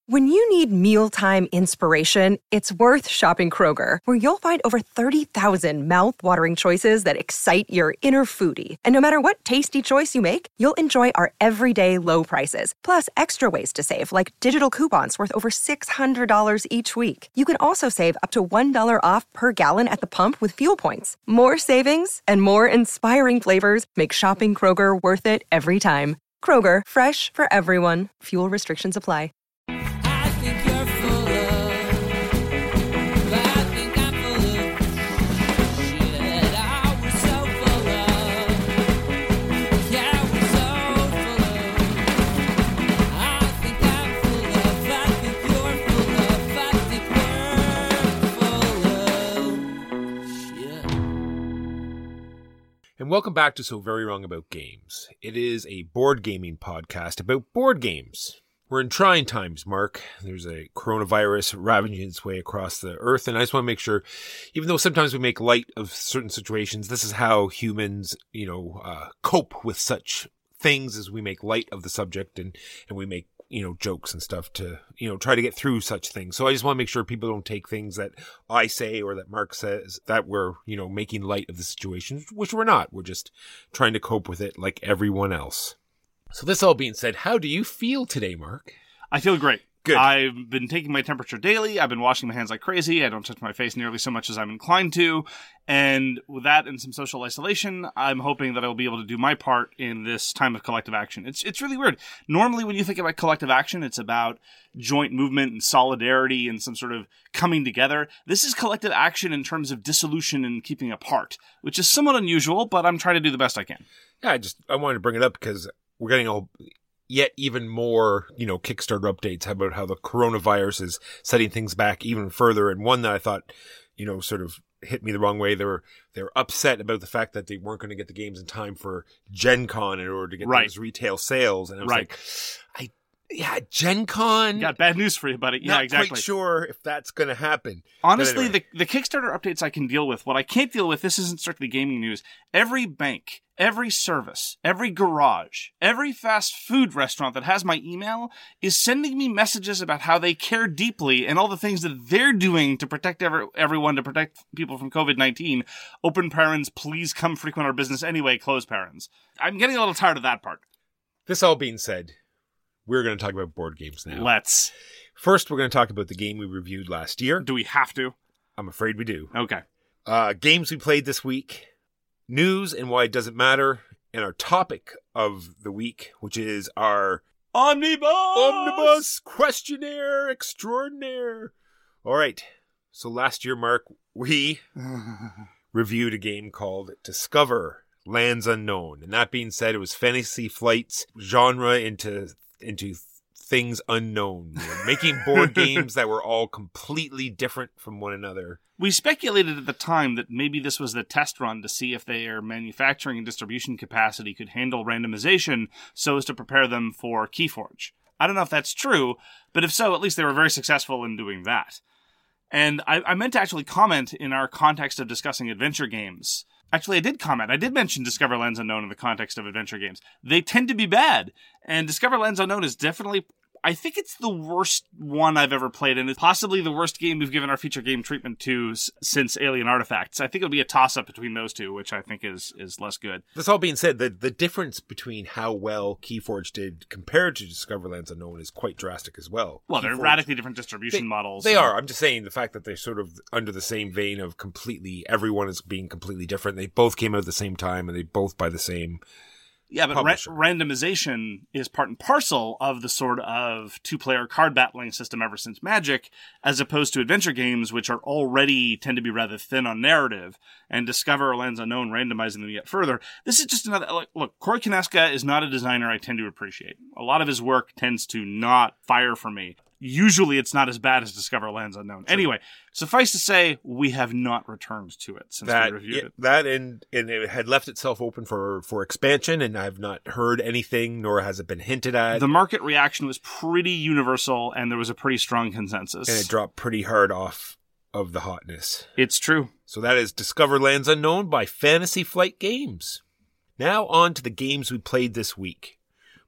When you need mealtime inspiration, it's worth shopping Kroger, where you'll find over 30,000 mouth-watering choices that excite your inner foodie. And no matter what tasty choice you make, you'll enjoy our everyday low prices, plus extra ways to save, like digital coupons worth over $600 each week. You can also save up to $1 off per gallon at the pump with fuel points. More savings and more inspiring flavors make shopping Kroger worth it every time. Kroger, fresh for everyone. Fuel restrictions apply. And welcome back to So Very Wrong About Games. It is a board gaming podcast about board games. We're in trying times, Mark. There's a coronavirus ravaging its way across the earth, and I just want to make sure, even though sometimes we make light of certain situations, this is how humans, cope with such things, as we make light of the subject and we make, jokes and stuff to, try to get through such things. So I just want to make sure people don't take things that I say or that Mark says that we're, making light of the situation, which we're not. We're just trying to cope with it like everyone else. So this all being said, how do you feel today, Mark? I feel great. Good. I've been taking my temperature daily. I've been washing my hands like crazy. I don't touch my face nearly so much as I'm inclined to. And with that and some social isolation, I'm hoping that I'll be able to do my part in this time of collective action. It's really weird. Normally, when you think about collective action, it's about joint movement and solidarity and some sort of coming together. This is collective action in terms of dissolution and keeping apart, which is somewhat unusual, but I'm trying to do the best I can. Yeah, I wanted to bring it up because we're getting yet even more, Kickstarter updates about how the coronavirus is setting things back even further. And one that I thought, sort of hit me the wrong way. They were upset about the fact that they weren't going to get the games in time for Gen Con in order to get those retail sales. And I was like, Gen Con. Got bad news for you, buddy. Yeah, not exactly. Quite sure if that's going to happen. Honestly, anyway. the Kickstarter updates I can deal with. What I can't deal with, this isn't strictly gaming news. Every bank, every service, every garage, every fast food restaurant that has my email is sending me messages about how they care deeply and all the things that they're doing to protect everyone, to protect people from COVID-19. Open parents, please come frequent our business anyway, close parents. I'm getting a little tired of that part. This all being said, we're going to talk about board games now. Let's. First, we're going to talk about the game we reviewed last year. Do we have to? I'm afraid we do. Okay. Games we played this week, news and why it doesn't matter, and our topic of the week, which is our Omnibus Questionnaire Extraordinaire. All right. So last year, Mark, we reviewed a game called Discover Lands Unknown. And that being said, it was Fantasy Flight's genre into things unknown. Making board games that were all completely different from one another. We speculated at the time that maybe this was the test run to see if their manufacturing and distribution capacity could handle randomization so as to prepare them for Keyforge. I don't know if that's true, but if so, at least they were very successful in doing that. And I meant to actually comment in our context of discussing adventure games. Actually, I did comment. I did mention Discover Lands Unknown in the context of adventure games. They tend to be bad. And Discover Lands Unknown is definitely, I think it's the worst one I've ever played, and it's possibly the worst game we've given our feature game treatment to since Alien Artifacts. I think it'll be a toss-up between those two, which I think is less good. This all being said, the difference between how well Keyforge did compared to Discover Lands Unknown is quite drastic as well. Well, they're radically different distribution models. They are. I'm just saying the fact that they're sort of under the same vein of completely, everyone is being completely different. They both came out at the same time, and they both by the same... Yeah, but randomization is part and parcel of the sort of two-player card battling system ever since Magic, as opposed to adventure games, which are already tend to be rather thin on narrative, and Discover Lands Unknown randomizing them yet further. This is just another... Look, Corey Konieczka is not a designer I tend to appreciate. A lot of his work tends to not fire for me. Usually it's not as bad as Discover Lands Unknown. Sure. Anyway, suffice to say, we have not returned to it since we reviewed it. That and it had left itself open for expansion, and I've not heard anything, nor has it been hinted at. The market reaction was pretty universal, and there was a pretty strong consensus. And it dropped pretty hard off of the hotness. It's true. So that is Discover Lands Unknown by Fantasy Flight Games. Now on to the games we played this week.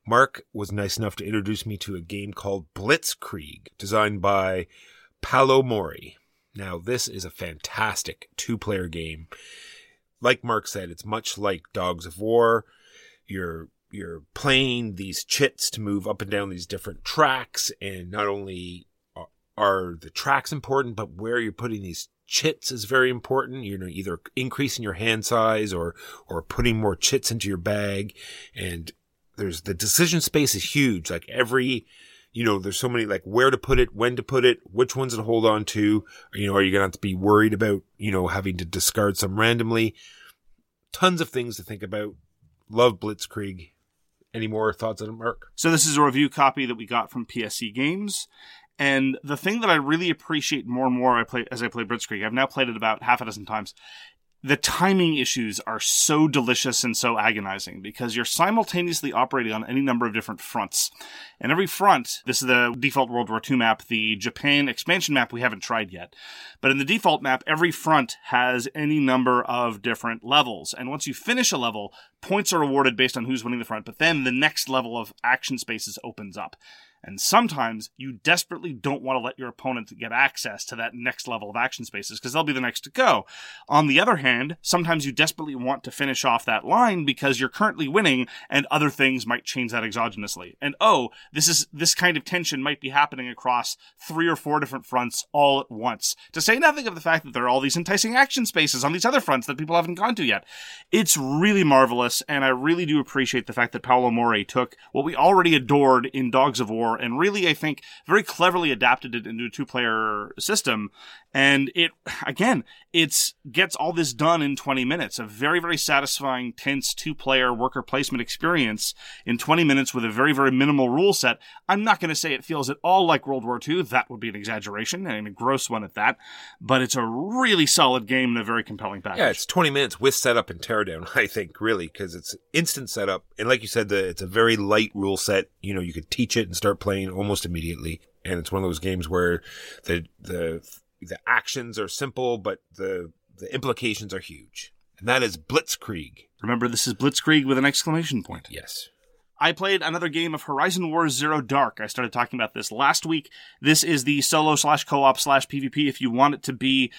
Mark was nice enough to introduce me to a game called Blitzkrieg, designed by Paolo Mori. Now, this is a fantastic 2-player game. Like Mark said, it's much like Dogs of War. You're playing these chits to move up and down these different tracks, and not only are the tracks important, but where you're putting these chits is very important. You know, either increasing your hand size or putting more chits into your bag. And the decision space is huge. Like there's so many, like where to put it, when to put it, which ones to hold on to. You know, are you going to have to be worried about, having to discard some randomly? Tons of things to think about. Love Blitzkrieg. Any more thoughts on it, Mark? So this is a review copy that we got from PSC Games. And the thing that I really appreciate more and more as I play Blitzkrieg, I've now played it about half a dozen times, the timing issues are so delicious and so agonizing because you're simultaneously operating on any number of different fronts. And every front, this is the default World War II map, the Japan expansion map we haven't tried yet. But in the default map, every front has any number of different levels. And once you finish a level, points are awarded based on who's winning the front, but then the next level of action spaces opens up. And sometimes you desperately don't want to let your opponent get access to that next level of action spaces because they'll be the next to go. On the other hand, sometimes you desperately want to finish off that line because you're currently winning and other things might change that exogenously. And this kind of tension might be happening across 3 or 4 different fronts all at once. To say nothing of the fact that there are all these enticing action spaces on these other fronts that people haven't gone to yet. It's really marvelous, and I really do appreciate the fact that Paolo Mori took what we already adored in Dogs of War and really, I think, very cleverly adapted it into a 2-player system. And it gets all this done in 20 minutes. A very, very satisfying, tense 2-player worker placement experience in 20 minutes with a very, very minimal rule set. I'm not going to say it feels at all like World War II. That would be an exaggeration, and a gross one at that. But it's a really solid game and a very compelling package. Yeah, it's 20 minutes with setup and teardown, I think, really, because it's instant setup. And like you said, it's a very light rule set. You could teach it and start playing almost immediately. And it's one of those games where the actions are simple, but the implications are huge. And that is Blitzkrieg. Remember, this is Blitzkrieg with an exclamation point. Yes. I played another game of Horizon Wars Zero Dark. I started talking about this last week. This is the solo/co-op/PvP, if you want it to be,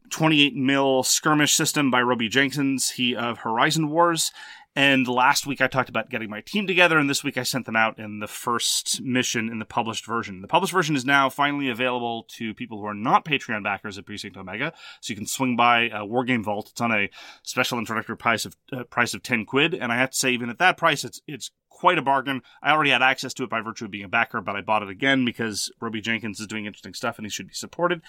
28 mil skirmish system by Roby Jenkins, he of Horizon Wars. And last week I talked about getting my team together, and this week I sent them out in the first mission in the published version. The published version is now finally available to people who are not Patreon backers at Precinct Omega, so you can swing by Wargame Vault. It's on a special introductory price of £10, and I have to say, even at that price, it's quite a bargain. I already had access to it by virtue of being a backer, but I bought it again because Roby Jenkins is doing interesting stuff and he should be supported.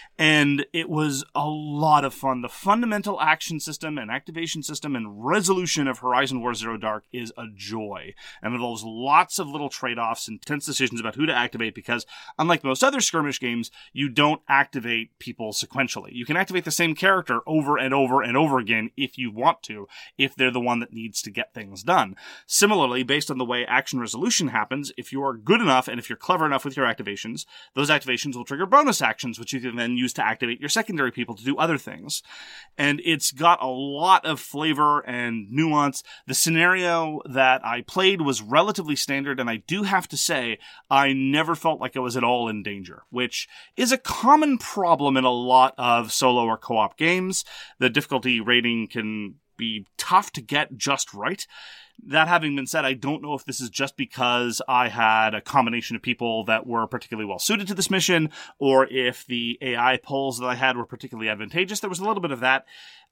And it was a lot of fun. The fundamental action system and activation system and resolution of Horizon Wars Zero Dark is a joy and involves lots of little trade-offs and tense decisions about who to activate because, unlike most other skirmish games, you don't activate people sequentially. You can activate the same character over and over and over again if you want to, if they're the one that needs to get things done. Similarly, based on the way action resolution happens, if you are good enough and if you're clever enough with your activations, those activations will trigger bonus actions, which you can then use to activate your secondary people to do other things. And it's got a lot of flavor and nuance. The scenario that I played was relatively standard, and I do have to say, I never felt like I was at all in danger, which is a common problem in a lot of solo or co-op games. The difficulty rating can be tough to get just right. That having been said, I don't know if this is just because I had a combination of people that were particularly well suited to this mission, or if the AI pulls that I had were particularly advantageous. There was a little bit of that.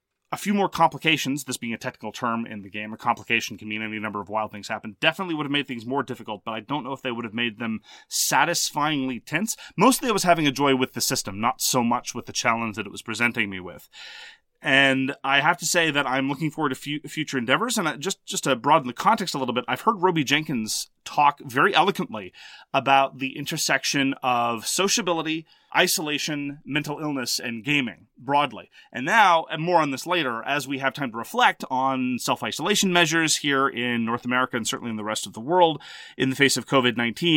A few more complications, this being a technical term in the game. A complication can mean any number of wild things happen. Definitely would have made things more difficult, but I don't know if they would have made them satisfyingly tense. Mostly I was having a joy with the system, not so much with the challenge that it was presenting me with. And I have to say that I'm looking forward to future endeavors. And just to broaden the context a little bit, I've heard Roby Jenkins talk very eloquently about the intersection of sociability, isolation, mental illness, and gaming broadly. And now, and more on this later, as we have time to reflect on self-isolation measures here in North America and certainly in the rest of the world in the face of COVID-19,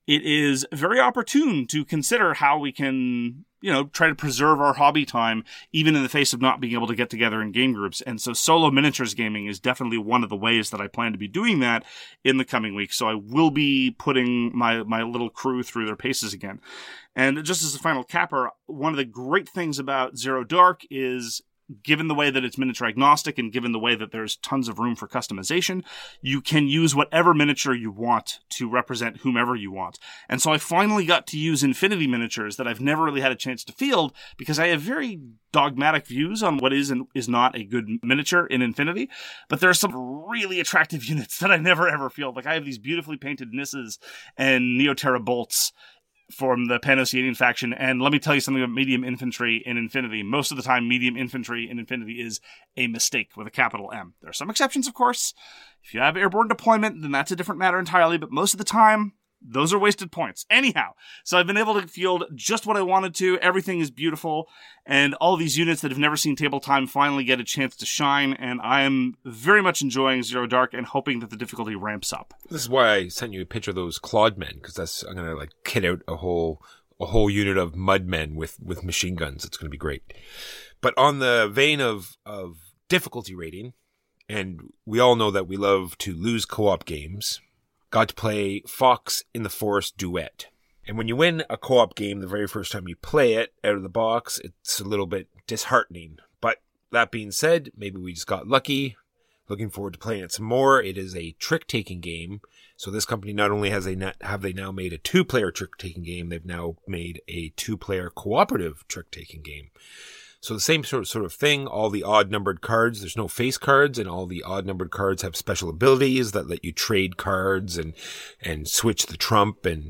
it is very opportune to consider how we can, try to preserve our hobby time, even in the face of not being able to get together in game groups. And so solo miniatures gaming is definitely one of the ways that I plan to be doing that in the coming weeks. So I will be putting my little crew through their paces again. And just as a final capper, one of the great things about Zero Dark is, given the way that it's miniature agnostic and given the way that there's tons of room for customization, you can use whatever miniature you want to represent whomever you want. And so I finally got to use Infinity miniatures that I've never really had a chance to field, because I have very dogmatic views on what is and is not a good miniature in Infinity. But there are some really attractive units that I never ever field. Like, I have these beautifully painted Nisses and Neoterra Bolts from the Pan-Oceanian faction, and let me tell you something about medium infantry in Infinity. Most of the time, medium infantry in Infinity is a mistake with a capital M. There are some exceptions, of course. If you have airborne deployment, then that's a different matter entirely, but most of the time, those are wasted points. Anyhow, so I've been able to field just what I wanted to. Everything is beautiful, and all these units that have never seen table time finally get a chance to shine, and I am very much enjoying Zero Dark and hoping that the difficulty ramps up. This is why I sent you a picture of those Claude men, because I'm going to kit out a whole unit of mud men with machine guns. It's going to be great. But on the vein of difficulty rating, and we all know that we love to lose co-op games, got to play Fox in the Forest Duet. And when you win a co-op game the very first time you play it out of the box, it's a little bit disheartening. But that being said, maybe we just got lucky. Looking forward to playing it some more. It is a trick-taking game. So this company not only have they now made a 2-player trick-taking game, they've now made a 2-player cooperative trick-taking game. So the same sort of thing, all the odd-numbered cards, there's no face cards, and all the odd-numbered cards have special abilities that let you trade cards and switch the trump and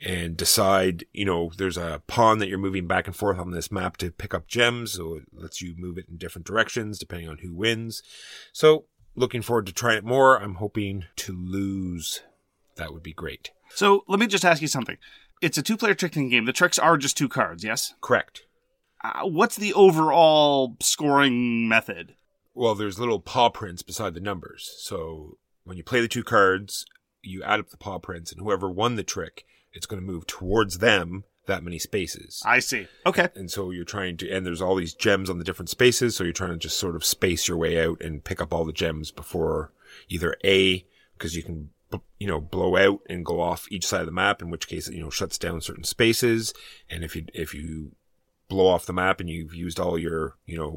decide, there's a pawn that you're moving back and forth on this map to pick up gems, so it lets you move it in different directions depending on who wins. So, looking forward to trying it more. I'm hoping to lose. That would be great. So, let me just ask you something. It's a 2-player trick-taking game. The tricks are just 2 cards, yes? Correct. What's the overall scoring method? Well, there's little paw prints beside the numbers. So when you play the 2 cards, you add up the paw prints, and whoever won the trick, it's going to move towards them that many spaces. I see. Okay. And so you're trying to, and there's all these gems on the different spaces, so you're trying to just sort of space your way out and pick up all the gems before either A, because you can, blow out and go off each side of the map, in which case it, shuts down certain spaces. And if you blow off the map and you've used all your,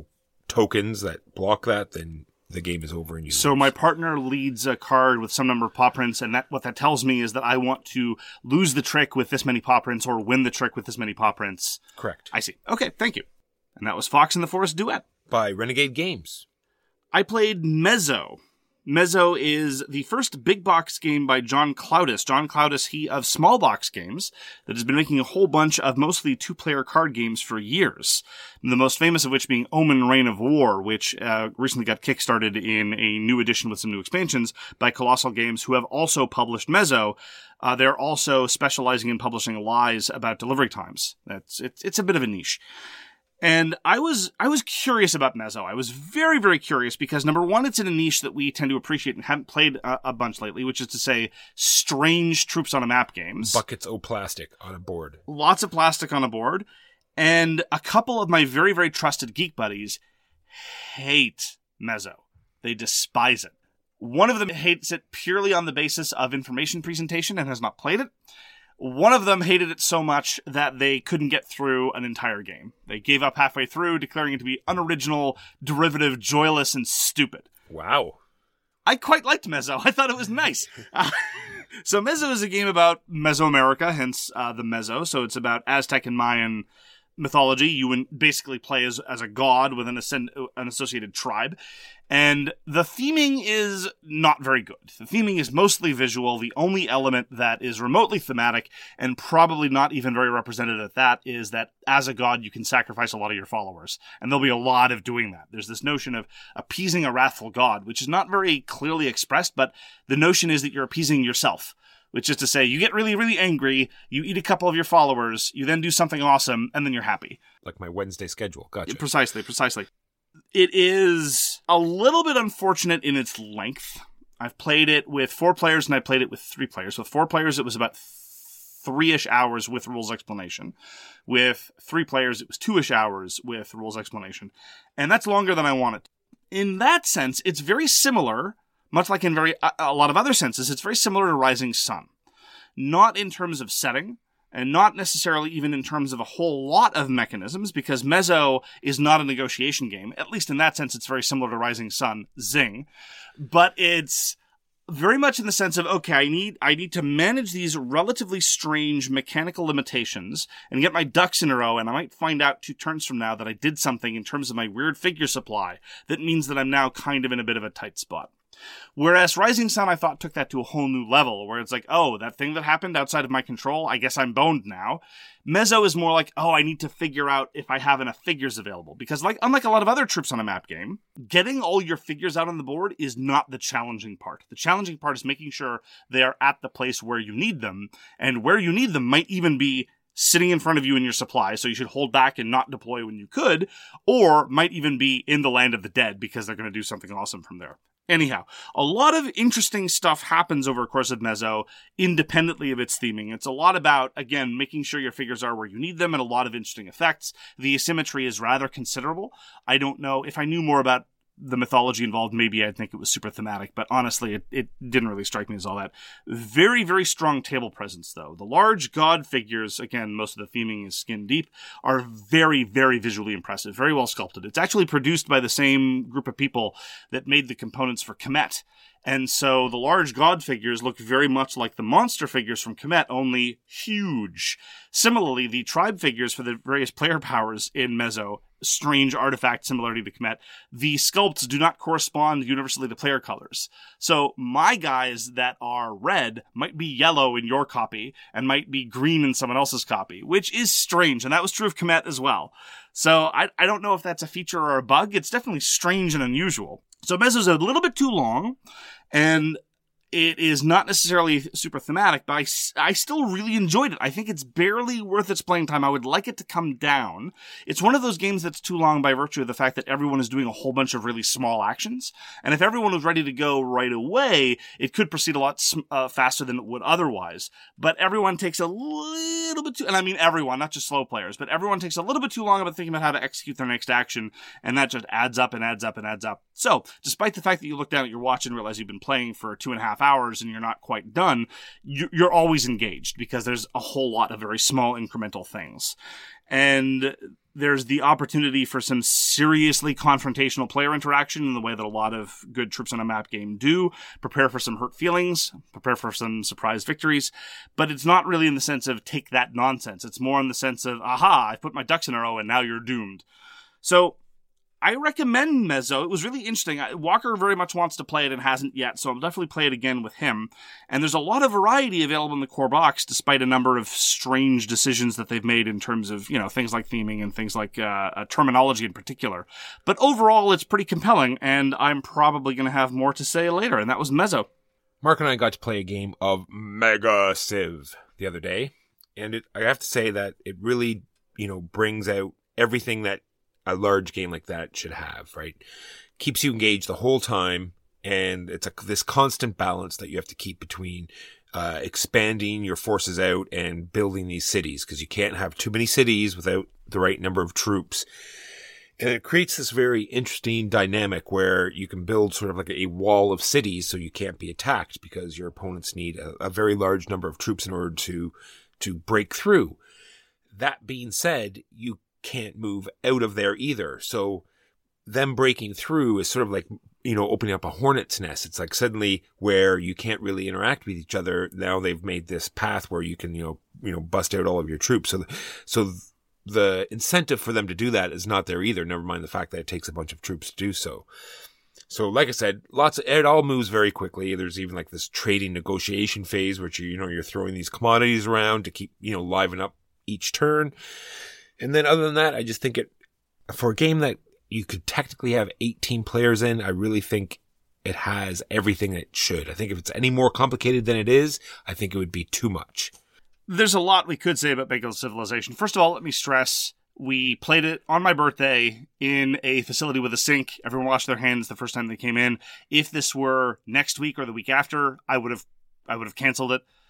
tokens that block that, then the game is over and you So lose. My partner leads a card with some number of paw prints, and what that tells me is that I want to lose the trick with this many paw prints or win the trick with this many paw prints. Correct. I see. Okay, thank you. And that was Fox in the Forest Duet. By Renegade Games. I played Mezzo. Mezzo is the first big box game by John Cloudis. John Cloudis, he of Small Box Games, that has been making a whole bunch of mostly 2-player card games for years. The most famous of which being Omen Reign of War, which recently got kickstarted in a new edition with some new expansions by Colossal Games, who have also published Mezzo. They're also specializing in publishing lies about delivery times. It's a bit of a niche. And I was curious about Mezzo. I was very, very curious because, number one, it's in a niche that we tend to appreciate and haven't played a bunch lately, which is to say strange troops on a map games. Buckets of plastic on a board. Lots of plastic on a board. And a couple of my very, very trusted geek buddies hate Mezzo. They despise it. One of them hates it purely on the basis of information presentation and has not played it. One of them hated it so much that they couldn't get through an entire game. They gave up halfway through, declaring it to be unoriginal, derivative, joyless, and stupid. Wow. I quite liked Mezzo. I thought it was nice. So Mezzo is a game about Mesoamerica, hence the Mezzo. So it's about Aztec and Mayan mythology. You basically play as a god with an associated tribe. And the theming is not very good. The theming is mostly visual. The only element that is remotely thematic, and probably not even very representative at that, is that as a god, you can sacrifice a lot of your followers. And there'll be a lot of doing that. There's this notion of appeasing a wrathful god, which is not very clearly expressed, but the notion is that you're appeasing yourself. Which is to say, you get really, really angry, you eat a couple of your followers, you then do something awesome, and then you're happy. Like my Wednesday schedule. Gotcha. Precisely. It is a little bit unfortunate in its length. I've played it with 4 players, and I played it with 3 players. With 4 players, it was about 3-ish hours with rules explanation. With 3 players, it was 2-ish hours with rules explanation. And that's longer than I wanted. In that sense, it's very similar, much like in a lot of other senses, it's very similar to Rising Sun. Not in terms of setting, and not necessarily even in terms of a whole lot of mechanisms, because Mezzo is not a negotiation game. At least in that sense, it's very similar to Rising Sun, zing. But it's very much in the sense of, okay, I need to manage these relatively strange mechanical limitations and get my ducks in a row, and I might find out 2 turns from now that I did something in terms of my weird figure supply that means that I'm now kind of in a bit of a tight spot. Whereas Rising Sun, I thought, took that to a whole new level, where it's like, oh, that thing that happened outside of my control, I guess I'm boned now. Mezzo is more like, oh, I need to figure out if I have enough figures available. Because unlike a lot of other troops on a map game, getting all your figures out on the board is not the challenging part. The challenging part is making sure they are at the place where you need them, and where you need them might even be sitting in front of you in your supply, so you should hold back and not deploy when you could, or might even be in the land of the dead, because they're going to do something awesome from there. Anyhow, a lot of interesting stuff happens over the course of Mezzo, independently of its theming. It's a lot about, again, making sure your figures are where you need them, and a lot of interesting effects. The asymmetry is rather considerable. I don't know, if I knew more about the mythology involved, maybe I'd think it was super thematic, but honestly, it didn't really strike me as all that. Very, very strong table presence, though. The large god figures, again, most of the theming is skin deep, are very, very visually impressive, very well sculpted. It's actually produced by the same group of people that made the components for Kemet. And so the large god figures look very much like the monster figures from Kemet, only huge. Similarly, the tribe figures for the various player powers in Mezzo, strange artifact similarity to Kemet, the sculpts do not correspond universally to player colors. So my guys that are red might be yellow in your copy and might be green in someone else's copy, which is strange, and that was true of Kemet as well. So I don't know if that's a feature or a bug. It's definitely strange and unusual. So Mezzo's a little bit too long, and it is not necessarily super thematic, but I still really enjoyed it. I think it's barely worth its playing time. I would like it to come down. It's one of those games that's too long by virtue of the fact that everyone is doing a whole bunch of really small actions. And if everyone was ready to go right away, it could proceed a lot faster than it would otherwise. But everyone takes a little bit too, and I mean everyone, not just slow players, but everyone takes a little bit too long about thinking about how to execute their next action, and that just adds up and adds up and adds up. So, despite the fact that you look down at your watch and realize you've been playing for 2.5 hours and you're not quite done, you're always engaged because there's a whole lot of very small incremental things. And there's the opportunity for some seriously confrontational player interaction in the way that a lot of good troops on a map game do. Prepare for some hurt feelings, prepare for some surprise victories, but it's not really in the sense of take that nonsense. It's more in the sense of, aha, I put my ducks in a row and now you're doomed. So I recommend Mezzo. It was really interesting. Walker very much wants to play it and hasn't yet, so I'll definitely play it again with him. And there's a lot of variety available in the core box, despite a number of strange decisions that they've made in terms of, things like theming and things like terminology in particular. But overall, it's pretty compelling, and I'm probably going to have more to say later, and that was Mezzo. Mark and I got to play a game of Mega Civ the other day, and I have to say that it really, brings out everything that a large game like that should have, right? Keeps you engaged the whole time, and it's this constant balance that you have to keep between expanding your forces out and building these cities, because you can't have too many cities without the right number of troops. And it creates this very interesting dynamic where you can build sort of like a wall of cities so you can't be attacked because your opponents need a very large number of troops in order to break through. That being said, you can't move out of there either. So them breaking through is sort of like, opening up a hornet's nest. It's like suddenly where you can't really interact with each other. Now they've made this path where you can, bust out all of your troops. So the incentive for them to do that is not there either. Never mind the fact that it takes a bunch of troops to do so. So like I said, it all moves very quickly. There's even like this trading negotiation phase, which you're throwing these commodities around to keep, liven up each turn. And then other than that, I just think for a game that you could technically have 18 players in, I really think it has everything it should. I think if it's any more complicated than it is, I think it would be too much. There's a lot we could say about Mega Civilization. First of all, let me stress, we played it on my birthday in a facility with a sink. Everyone washed their hands the first time they came in. If this were next week or the week after, I would have canceled it.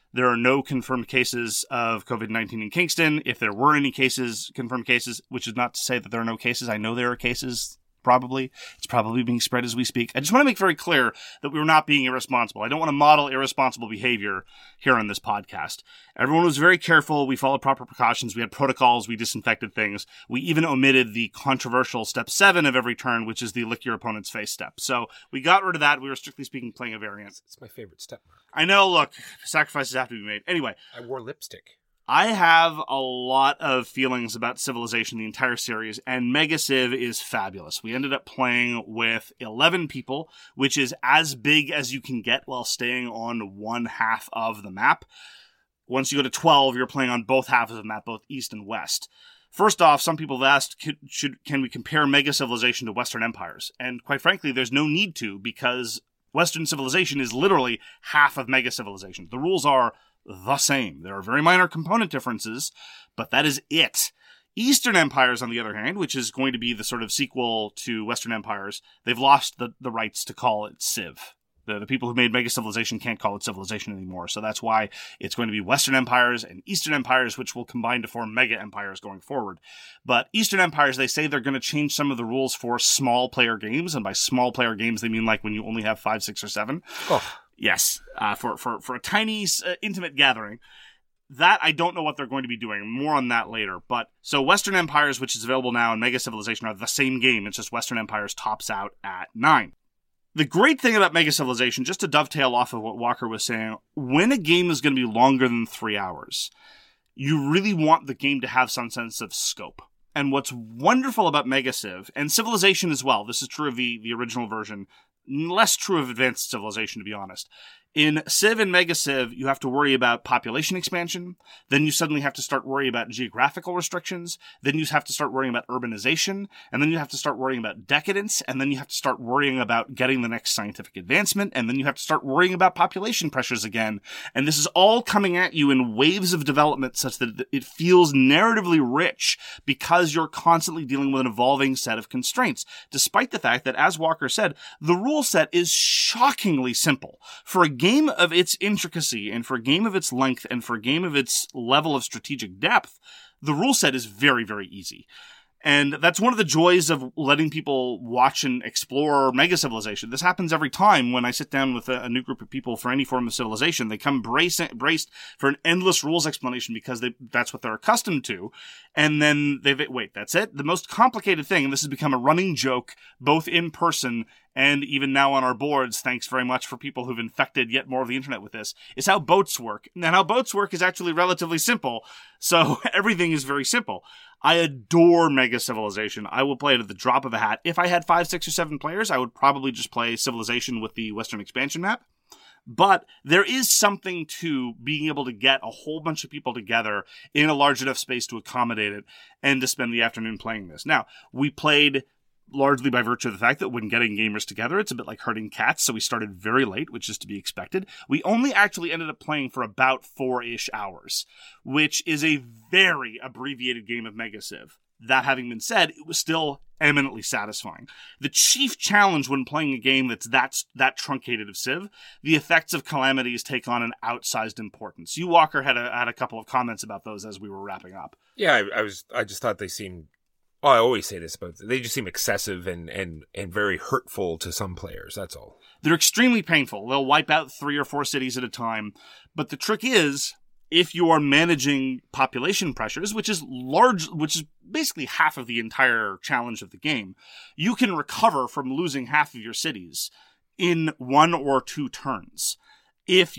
There are no confirmed cases of COVID-19 in Kingston. If there were any confirmed cases, which is not to say that there are no cases. I know there are cases. Probably. It's probably being spread as we speak. I just want to make very clear that we were not being irresponsible. I don't want to model irresponsible behavior here on this podcast. Everyone was very careful. We followed proper precautions. We had protocols. We disinfected things. We even omitted the controversial step 7 of every turn, which is the lick your opponent's face step. So we got rid of that. We were strictly speaking playing a variant. It's my favorite step. I know, look, sacrifices have to be made. Anyway. I wore lipstick. I have a lot of feelings about Civilization, the entire series, and Mega Civ is fabulous. We ended up playing with 11 people, which is as big as you can get while staying on one half of the map. Once you go to 12, you're playing on both halves of the map, both east and west. First off, some people have asked, can we compare Mega Civilization to Western Empires? And quite frankly, there's no need to, because Western Civilization is literally half of Mega Civilization. The rules are the same. There are very minor component differences, but that is it. Eastern Empires, on the other hand, which is going to be the sort of sequel to Western Empires, they've lost the rights to call it Civ. The people who made Mega Civilization can't call it Civilization anymore, so that's why it's going to be Western Empires and Eastern Empires, which will combine to form Mega Empires going forward. But Eastern Empires, they say they're going to change some of the rules for small player games, and by small player games, they mean like when you only have 5, 6, or 7. Oh. Yes, for a tiny, intimate gathering. That, I don't know what they're going to be doing. More on that later. But, so Western Empires, which is available now, and Mega Civilization are the same game. It's just Western Empires tops out at 9. The great thing about Mega Civilization, just to dovetail off of what Walker was saying, when a game is going to be longer than 3 hours, you really want the game to have some sense of scope. And what's wonderful about Mega Civ, and Civilization as well, this is true of the original version, less true of Advanced Civilization, to be honest. In Civ and Mega Civ, you have to worry about population expansion. Then you suddenly have to start worrying about geographical restrictions. Then you have to start worrying about urbanization. And then you have to start worrying about decadence. And then you have to start worrying about getting the next scientific advancement. And then you have to start worrying about population pressures again. And this is all coming at you in waves of development such that it feels narratively rich because you're constantly dealing with an evolving set of constraints. Despite the fact that, as Walker said, the rule set is shockingly simple. For a game of its intricacy and for a game of its length and for a game of its level of strategic depth, the rule set is very, very easy. And that's one of the joys of letting people watch and explore Mega Civilization. This happens every time when I sit down with a new group of people for any form of Civilization. They come braced for an endless rules explanation because that's what they're accustomed to. And then wait, that's it? The most complicated thing, and this has become a running joke, both in person and even now on our boards, thanks very much for people who've infected yet more of the internet with this, is how boats work. And how boats work is actually relatively simple. So everything is very simple. I adore Mega Civilization. I will play it at the drop of a hat. If I had 5, 6, or 7 players, I would probably just play Civilization with the Western expansion map. But there is something to being able to get a whole bunch of people together in a large enough space to accommodate it and to spend the afternoon playing this. Now, we played largely by virtue of the fact that when getting gamers together, it's a bit like herding cats, so we started very late, which is to be expected. We only actually ended up playing for about 4-ish hours, which is a very abbreviated game of Mega Civ. That having been said, it was still eminently satisfying. The chief challenge when playing a game that's that truncated of Civ, the effects of calamities take on an outsized importance. You, Walker, had a couple of comments about those as we were wrapping up. Yeah, I just thought they seemed... Oh, I always say this, but they just seem excessive and very hurtful to some players, that's all. They're extremely painful. They'll wipe out 3 or 4 cities at a time. But the trick is, if you are managing population pressures, which is basically half of the entire challenge of the game, you can recover from losing half of your cities in 1 or 2 turns. If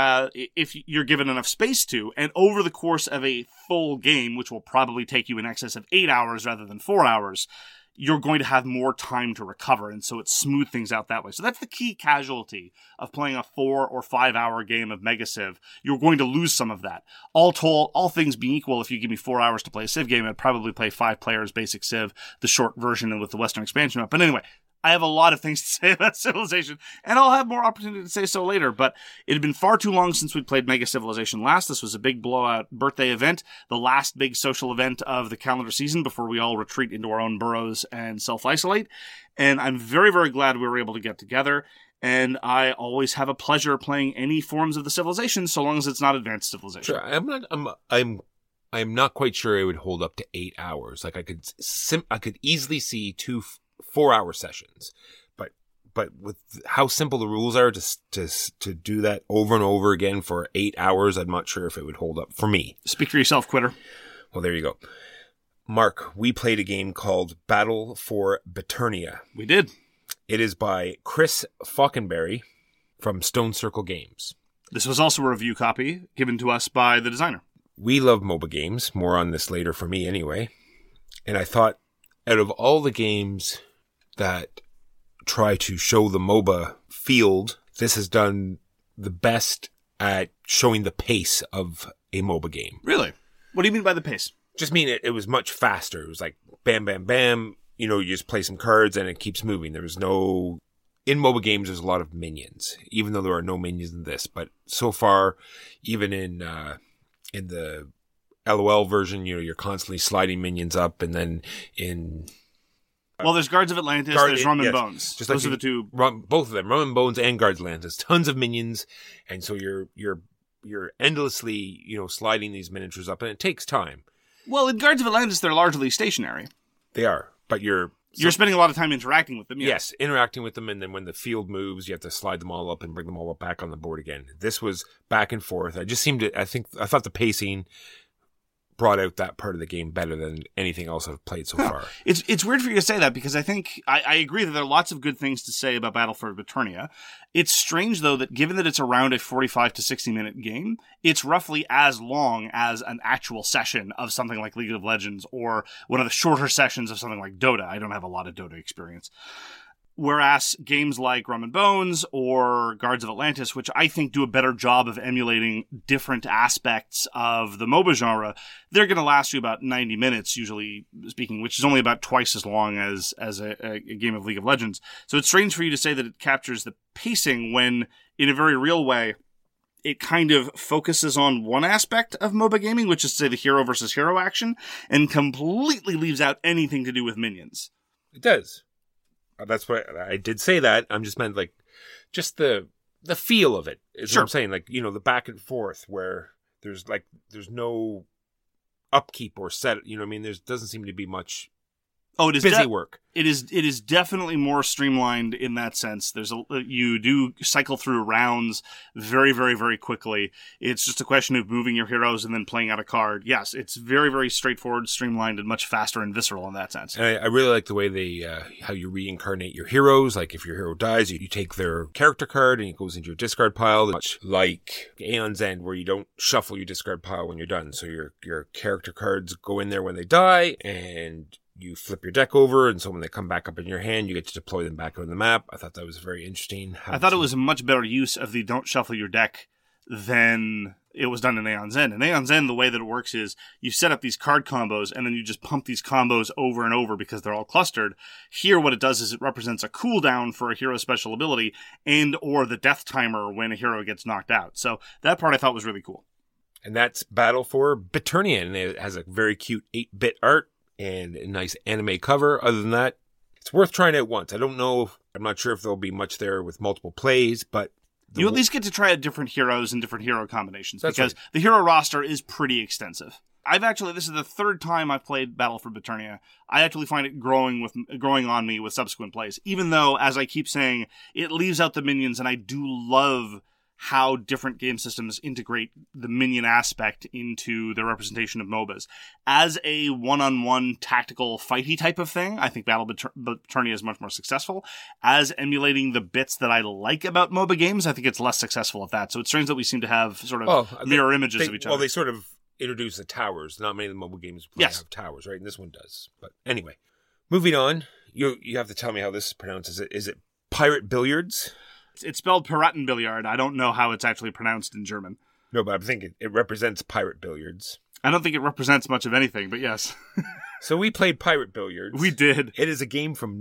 you're given enough space to, and over the course of a full game, which will probably take you in excess of 8 hours rather than 4 hours, you're going to have more time to recover, and so it smooths things out that way. So that's the key casualty of playing a 4 or 5 hour game of Mega Civ. You're going to lose some of that. All told, all things being equal, if you give me 4 hours to play a Civ game, I'd probably play 5 players basic Civ, the short version and with the Western expansion map. But anyway, I have a lot of things to say about Civilization, and I'll have more opportunity to say so later, but it had been far too long since we'd played Mega Civilization last. This was a big blowout birthday event, the last big social event of the calendar season before we all retreat into our own burrows and self-isolate, and I'm very, very glad we were able to get together. and I always have a pleasure playing any forms of the Civilization, so long as it's not Advanced Civilization. Sure, I'm not quite sure it would hold up to 8 hours. Like I could easily see 2 4-hour sessions, but with how simple the rules are, to do that over and over again for 8 hours, I'm not sure if it would hold up for me. Speak for yourself, quitter. Well, there you go. Mark, we played a game called Battle for Biternia. We did. It is by Chris Falkenberry from Stone Circle Games. This was also a review copy given to us by the designer. We love MOBA games. More on this later for me anyway. And I thought, out of all the games that try to show the MOBA field, this has done the best at showing the pace of a MOBA game. Really? What do you mean by the pace? Just mean it was much faster. It was like bam, bam, bam. You know, you just play some cards and it keeps moving. There was no... In MOBA games, there's a lot of minions, even though there are no minions in this. But so far, even in the LOL version, you know, you're constantly sliding minions up, and then in... Well, there's Guards of Atlantis, there's Rum and Bones. Just Those like are the two. Both of them, Rum and Bones and Guards of Atlantis. Tons of minions, and so you're endlessly, you know, sliding these miniatures up, and it takes time. Well, in Guards of Atlantis, they're largely stationary. They are, but you're spending a lot of time interacting with them. Yes, interacting with them, and then when the field moves, you have to slide them all up and bring them all back on the board again. This was back and forth. I thought the pacing brought out that part of the game better than anything else I've played so far. It's weird for you to say that, because I think I agree that there are lots of good things to say about Battle for Biternia. It's strange, though, that given that it's around a 45 to 60-minute game, it's roughly as long as an actual session of something like League of Legends or one of the shorter sessions of something like Dota. I don't have a lot of Dota experience. Whereas games like Rum and Bones or Guards of Atlantis, which I think do a better job of emulating different aspects of the MOBA genre, they're going to last you about 90 minutes, usually speaking, which is only about twice as long as a game of League of Legends. So it's strange for you to say that it captures the pacing when, in a very real way, it kind of focuses on one aspect of MOBA gaming, which is, say, the hero versus hero action, and completely leaves out anything to do with minions. It does. That's what I did say that. I'm just meant like just the feel of it is what I'm saying. Like, you know, the back and forth where there's no upkeep or set. You know what I mean? There doesn't seem to be much busy work. It is definitely more streamlined in that sense. You do cycle through rounds very, very, very quickly. It's just a question of moving your heroes and then playing out a card. Yes, it's very, very straightforward, streamlined, and much faster and visceral in that sense. And I really like the way they how you reincarnate your heroes. Like if your hero dies, you take their character card and it goes into your discard pile. Much like Aeon's End, where you don't shuffle your discard pile when you're done. So your character cards go in there when they die, and you flip your deck over, and so when they come back up in your hand, you get to deploy them back on the map. I thought that was very interesting. I thought it was a much better use of the don't shuffle your deck than it was done in Aeon's End. In Aeon's End, the way that it works is you set up these card combos, and then you just pump these combos over and over because they're all clustered. Here, what it does is it represents a cooldown for a hero special ability and or the death timer when a hero gets knocked out. So that part I thought was really cool. And that's Battle for Biternia, and it has a very cute 8-bit art and a nice anime cover. Other than that, it's worth trying out once. I'm not sure if there'll be much there with multiple plays, but you at least get to try out different heroes and different hero combinations. That's because right. The hero roster is pretty extensive. This is the third time I've played Battle for Biternia. I actually find it growing on me with subsequent plays, even though, as I keep saying, it leaves out the minions, and I do love how different game systems integrate the minion aspect into the representation of MOBAs. As a one-on-one tactical fighty type of thing, I think Battle Biternia is much more successful. As emulating the bits that I like about MOBA games, I think it's less successful at that. So it's strange that we seem to have sort of mirror images of each other. Well, they sort of introduce the towers. Not many of the MOBA games have towers, right? And this one does. But anyway, moving on. You have to tell me how this is pronounced. Is it Pirate Billiards? It's spelled Piratenbillard. I don't know how it's actually pronounced in German. No, but I'm thinking it represents Pirate Billiards. I don't think it represents much of anything, but yes. So we played Pirate Billiards. We did. It is a game from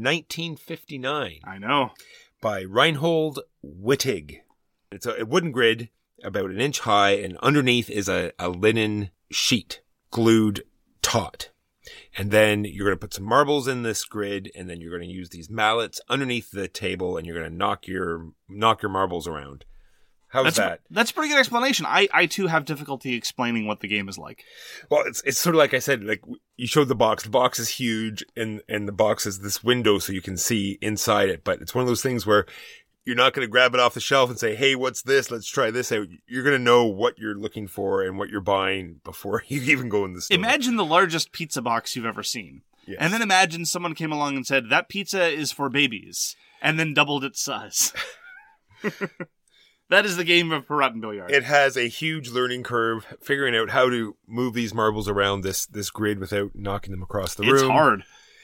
1959. I know. By Reinhold Wittig. It's a wooden grid about 1 inch high, and underneath is a linen sheet glued taut. And then you're going to put some marbles in this grid, and then you're going to use these mallets underneath the table, and you're going to knock your marbles around. How's that? That's a pretty good explanation. I too have difficulty explaining what the game is like. Well, it's sort of like I said, like you showed the box. The box is huge, and the box is this window so you can see inside it. But it's one of those things where you're not going to grab it off the shelf and say, hey, what's this? Let's try this out. You're going to know what you're looking for and what you're buying before you even go in the store. Imagine the largest pizza box you've ever seen. Yes. And then imagine someone came along and said, that pizza is for babies, and then doubled its size. That is the game of Pirat Billiard. It has a huge learning curve, figuring out how to move these marbles around this grid without knocking them across the room. It's hard.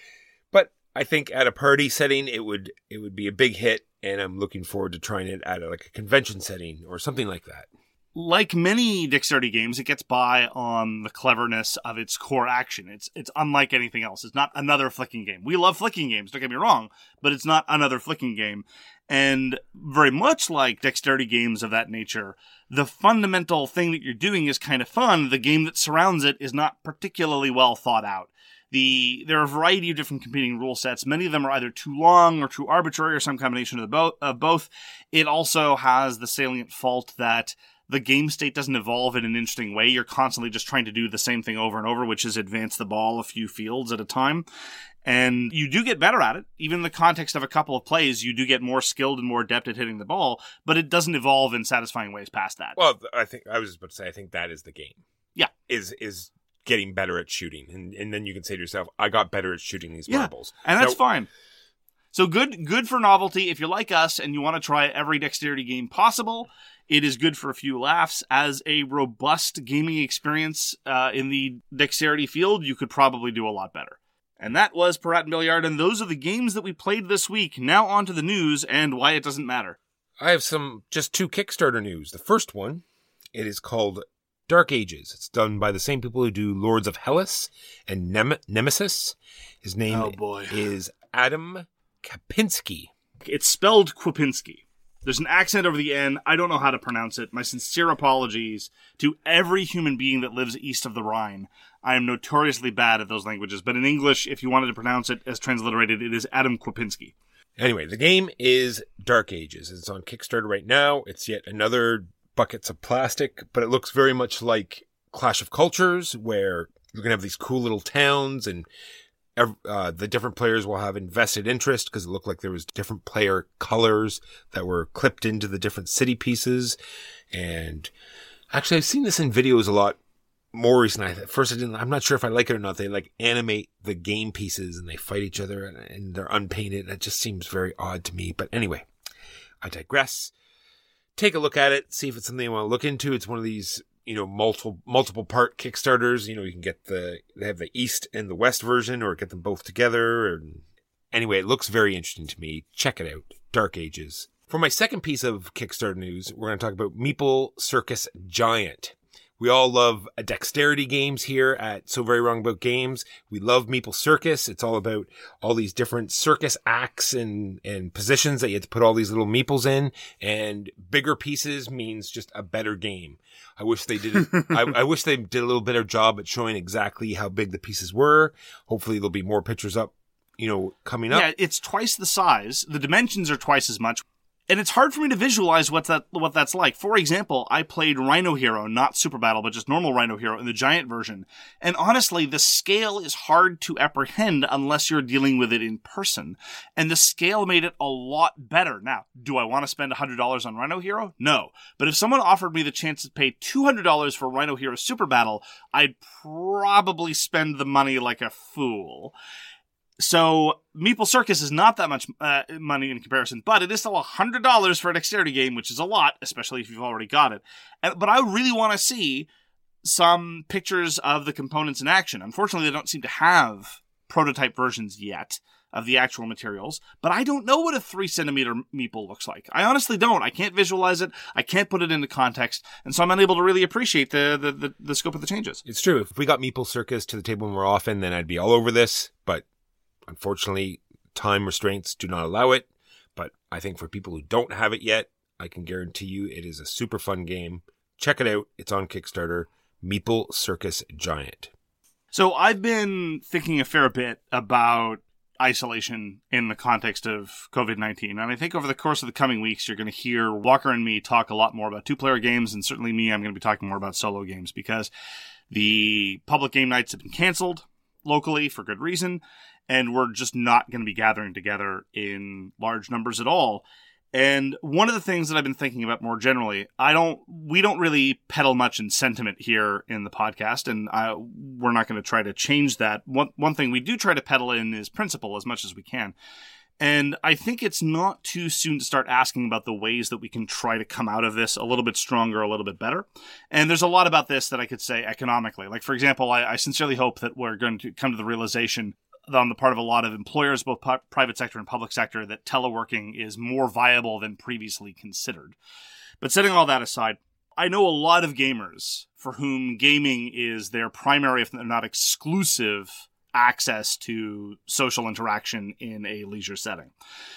But I think at a party setting, it would be a big hit. And I'm looking forward to trying it at a convention setting or something like that. Like many dexterity games, it gets by on the cleverness of its core action. It's unlike anything else. It's not another flicking game. We love flicking games, don't get me wrong, but it's not another flicking game. And very much like dexterity games of that nature, the fundamental thing that you're doing is kind of fun. The game that surrounds it is not particularly well thought out. There are a variety of different competing rule sets. Many of them are either too long or too arbitrary or some combination of both. It also has the salient fault that the game state doesn't evolve in an interesting way. You're constantly just trying to do the same thing over and over, which is advance the ball a few fields at a time. And you do get better at it. Even in the context of a couple of plays, you do get more skilled and more adept at hitting the ball, but it doesn't evolve in satisfying ways past that. Well, I was about to say, I think that is the game. Yeah. Is getting better at shooting. And then you can say to yourself, I got better at shooting these marbles. And that's fine. So good for novelty. If you're like us and you want to try every dexterity game possible, it is good for a few laughs. As a robust gaming experience in the dexterity field, you could probably do a lot better. And that was Pirat Billiard, and those are the games that we played this week. Now on to the news and why it doesn't matter. I have just two Kickstarter news. The first one, it is called Dark Ages. It's done by the same people who do Lords of Hellas and Nemesis. His name is Adam Kapinski. It's spelled Kwapinski. There's an accent over the N. I don't know how to pronounce it. My sincere apologies to every human being that lives east of the Rhine. I am notoriously bad at those languages, but in English, if you wanted to pronounce it as transliterated, it is Adam Kwapinski. Anyway, the game is Dark Ages. It's on Kickstarter right now. It's yet another buckets of plastic, but it looks very much like Clash of Cultures, where you're going to have these cool little towns, and the different players will have invested interest because it looked like there was different player colors that were clipped into the different city pieces. And actually, I've seen this in videos a lot more recently. At first, I'm not sure if I like it or not. They animate the game pieces and they fight each other and they're unpainted. It just seems very odd to me. But anyway, I digress. Take a look at it, see if it's something you want to look into. It's one of these, multiple part Kickstarters. You can get they have the East and the West version, or get them both together. Anyway, it looks very interesting to me. Check it out. Dark Ages. For my second piece of Kickstarter news, we're going to talk about Meeple Circus Giant. We all love dexterity games here at So Very Wrong About Games. We love Meeple Circus. It's all about all these different circus acts and positions that you have to put all these little meeples in. And bigger pieces means just a better game. I wish they did I wish they did a little better job at showing exactly how big the pieces were. Hopefully there'll be more pictures up, coming up. Yeah, it's twice the size. The dimensions are twice as much. And it's hard for me to visualize what that's like. For example, I played Rhino Hero, not Super Battle, but just normal Rhino Hero in the giant version. And honestly, the scale is hard to apprehend unless you're dealing with it in person. And the scale made it a lot better. Now, do I want to spend $100 on Rhino Hero? No. But if someone offered me the chance to pay $200 for Rhino Hero Super Battle, I'd probably spend the money like a fool. So, Meeple Circus is not that much money in comparison, but it is still $100 for a dexterity game, which is a lot, especially if you've already got it. But I really want to see some pictures of the components in action. Unfortunately, they don't seem to have prototype versions yet of the actual materials, but I don't know what a 3-centimeter meeple looks like. I honestly don't. I can't visualize it. I can't put it into context, and so I'm unable to really appreciate the scope of the changes. It's true. If we got Meeple Circus to the table more often, then I'd be all over this, but unfortunately, time restraints do not allow it, but I think for people who don't have it yet, I can guarantee you it is a super fun game. Check it out. It's on Kickstarter. Meeple Circus Giant. So I've been thinking a fair bit about isolation in the context of COVID-19. And I think over the course of the coming weeks, you're going to hear Walker and me talk a lot more about two-player games. And certainly me, I'm going to be talking more about solo games because the public game nights have been canceled locally for good reason. And we're just not going to be gathering together in large numbers at all. And one of the things that I've been thinking about more generally, we don't really peddle much in sentiment here in the podcast, and we're not going to try to change that. One thing we do try to peddle in is principle as much as we can. And I think it's not too soon to start asking about the ways that we can try to come out of this a little bit stronger, a little bit better. And there's a lot about this that I could say economically. Like, for example, I sincerely hope that we're going to come to the realization on the part of a lot of employers, both private sector and public sector, that teleworking is more viable than previously considered. But setting all that aside, I know a lot of gamers for whom gaming is their primary, if not exclusive, access to social interaction in a leisure setting.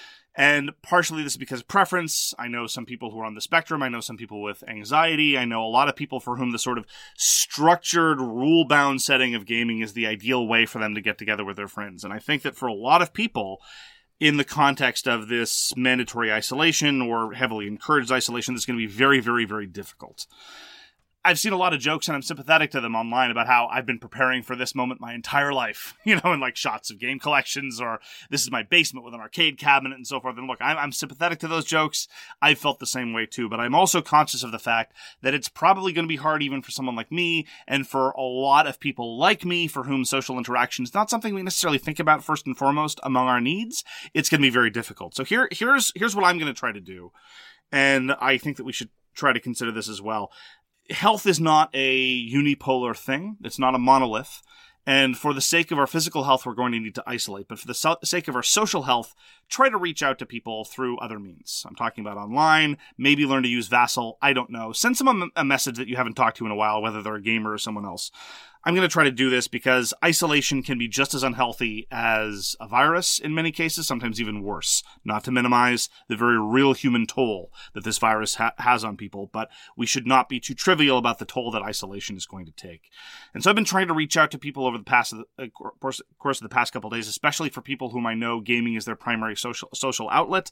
And partially this is because of preference. I know some people who are on the spectrum. I know some people with anxiety. I know a lot of people for whom the sort of structured, rule-bound setting of gaming is the ideal way for them to get together with their friends. And I think that for a lot of people, in the context of this mandatory isolation or heavily encouraged isolation, this is going to be very, very, very difficult. I've seen a lot of jokes, and I'm sympathetic to them online about how I've been preparing for this moment my entire life, in like shots of game collections, or this is my basement with an arcade cabinet and so forth. And look, I'm sympathetic to those jokes. I felt the same way too, but I'm also conscious of the fact that it's probably going to be hard even for someone like me, and for a lot of people like me for whom social interaction is not something we necessarily think about first and foremost among our needs. It's going to be very difficult. So here's what I'm going to try to do. And I think that we should try to consider this as well. Health is not a unipolar thing. It's not a monolith. And for the sake of our physical health, we're going to need to isolate. But for the sake of our social health, try to reach out to people through other means. I'm talking about online, maybe learn to use Vassal. I don't know. Send someone a message that you haven't talked to in a while, whether they're a gamer or someone else. I'm going to try to do this because isolation can be just as unhealthy as a virus in many cases, sometimes even worse. Not to minimize the very real human toll that this virus has on people, but we should not be too trivial about the toll that isolation is going to take. And so I've been trying to reach out to people over the course of the past couple of days, especially for people whom I know gaming is their primary social outlet.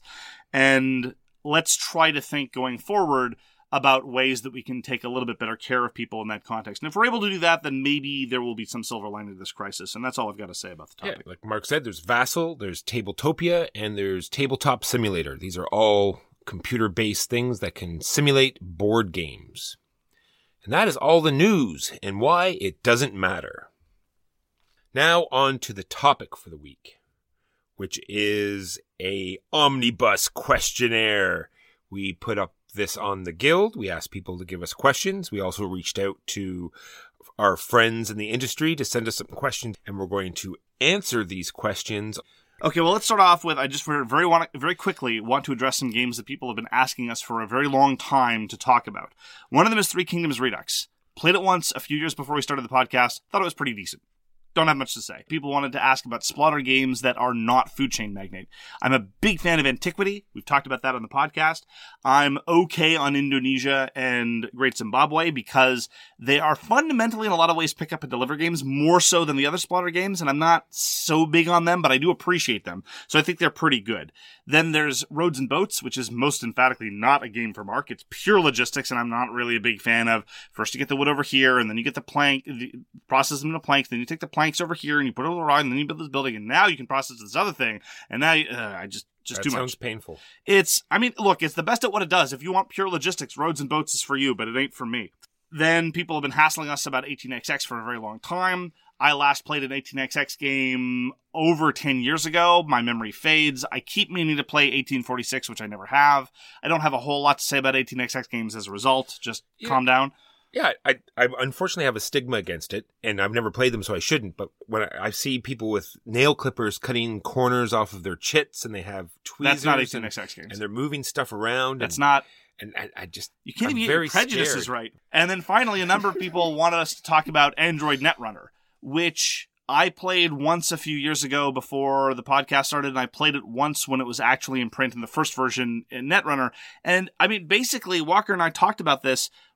And let's try to think going forward about ways that we can take a little bit better care of people in that context. And if we're able to do that, then maybe there will be some silver lining to this crisis. And that's all I've got to say about the topic. Yeah, like Mark said, there's Vassal, there's Tabletopia, and there's Tabletop Simulator. These are all computer-based things that can simulate board games. And that is all the news and why it doesn't matter. Now on to the topic for the week, which is a omnibus questionnaire. We put up this on the Guild. We asked people to give us questions. We also reached out to our friends in the industry to send us some questions, and we're going to answer these questions. Okay, well, let's start off with, I just very quickly want to address some games that people have been asking us for a very long time to talk about. One of them is Three Kingdoms Redux. Played it once a few years before we started the podcast. Thought it was pretty decent. Don't have much to say. People wanted to ask about Splotter games that are not Food Chain Magnate. I'm a big fan of Antiquity. We've talked about that on the podcast. I'm okay on Indonesia and Great Zimbabwe because they are fundamentally in a lot of ways pick up and deliver games, more so than the other Splotter games, and I'm not so big on them, but I do appreciate them. So I think they're pretty good. Then there's Roads and Boats, which is most emphatically not a game for Mark. It's pure logistics, and I'm not really a big fan of first you get the wood over here, and then you get the plank, process them into planks, then you take the planks over here, and you put it on the rod, and then you build this building, and now you can process this other thing, and now I just that too much. Sounds painful. It's the best at what it does. If you want pure logistics, Roads and Boats is for you, but it ain't for me. Then people have been hassling us about 18XX for a very long time. I last played an 18XX game over 10 years ago. My memory fades. I keep meaning to play 1846, which I never have. I don't have a whole lot to say about 18XX games as a result. Just calm down. Yeah, I unfortunately have a stigma against it, and I've never played them, so I shouldn't. But when I see people with nail clippers cutting corners off of their chits, and they have tweezers, that's not 18XX games, and they're moving stuff around. That's not. And I just you can't I'm even very get your prejudices scared. Right. And then finally, a number of people wanted us to talk about Android Netrunner, which I played once a few years ago before the podcast started, and I played it once when it was actually in print in the first version in Netrunner. And basically, Walker and I talked about this.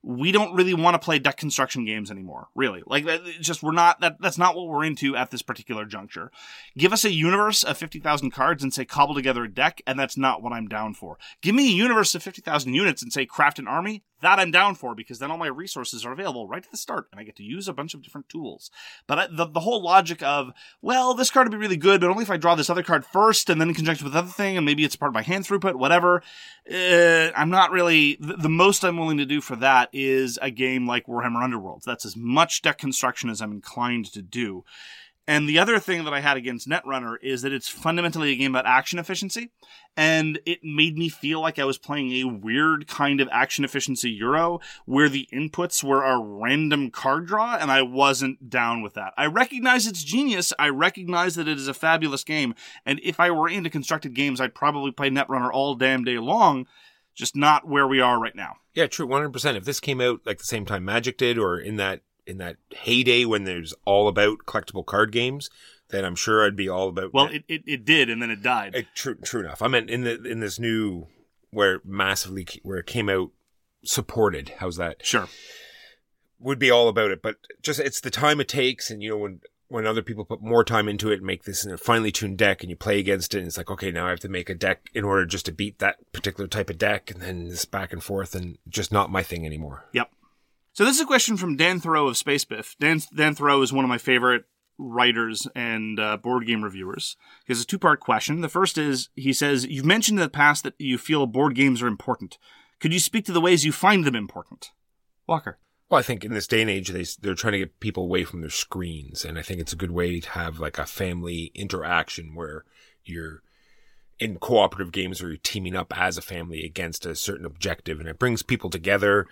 we don't really want to play deck construction games anymore, really. Like, it's just, that's not what we're into at this particular juncture. Give us a universe of 50,000 cards and say cobble together a deck, and that's not what I'm down for. Give me a universe of 50,000 units and say craft an army, that I'm down for, because then all my resources are available right at the start, and I get to use a bunch of different tools. But the whole logic of, well, this card would be really good, but only if I draw this other card first, and then in conjunction with the other thing, and maybe it's part of my hand throughput, whatever. I'm not really... The most I'm willing to do for that is a game like Warhammer Underworlds. That's as much deck construction as I'm inclined to do. And the other thing that I had against Netrunner is that it's fundamentally a game about action efficiency, and it made me feel like I was playing a weird kind of action efficiency Euro, where the inputs were a random card draw, and I wasn't down with that. I recognize its genius, I recognize that it is a fabulous game, and if I were into constructed games, I'd probably play Netrunner all damn day long, just not where we are right now. Yeah, true, 100%. If this came out like the same time Magic did, or in that heyday when there's all about collectible card games, then I'm sure I'd be all about. Well, it did, and then it died. True enough. I meant in this new where it came out supported. How's that? Sure. Would be all about it, but just it's the time it takes, and when other people put more time into it and make this in a finely tuned deck, and you play against it, and it's like, okay, now I have to make a deck in order just to beat that particular type of deck, and then this back and forth, and just not my thing anymore. Yep. So this is a question from Dan Thoreau of Space Biff. Dan Thoreau is one of my favorite writers and board game reviewers. He has a two-part question. The first is, he says, you've mentioned in the past that you feel board games are important. Could you speak to the ways you find them important? Walker. Well, I think in this day and age, they're trying to get people away from their screens. And I think it's a good way to have like a family interaction where you're in cooperative games where you're teaming up as a family against a certain objective. And it brings people together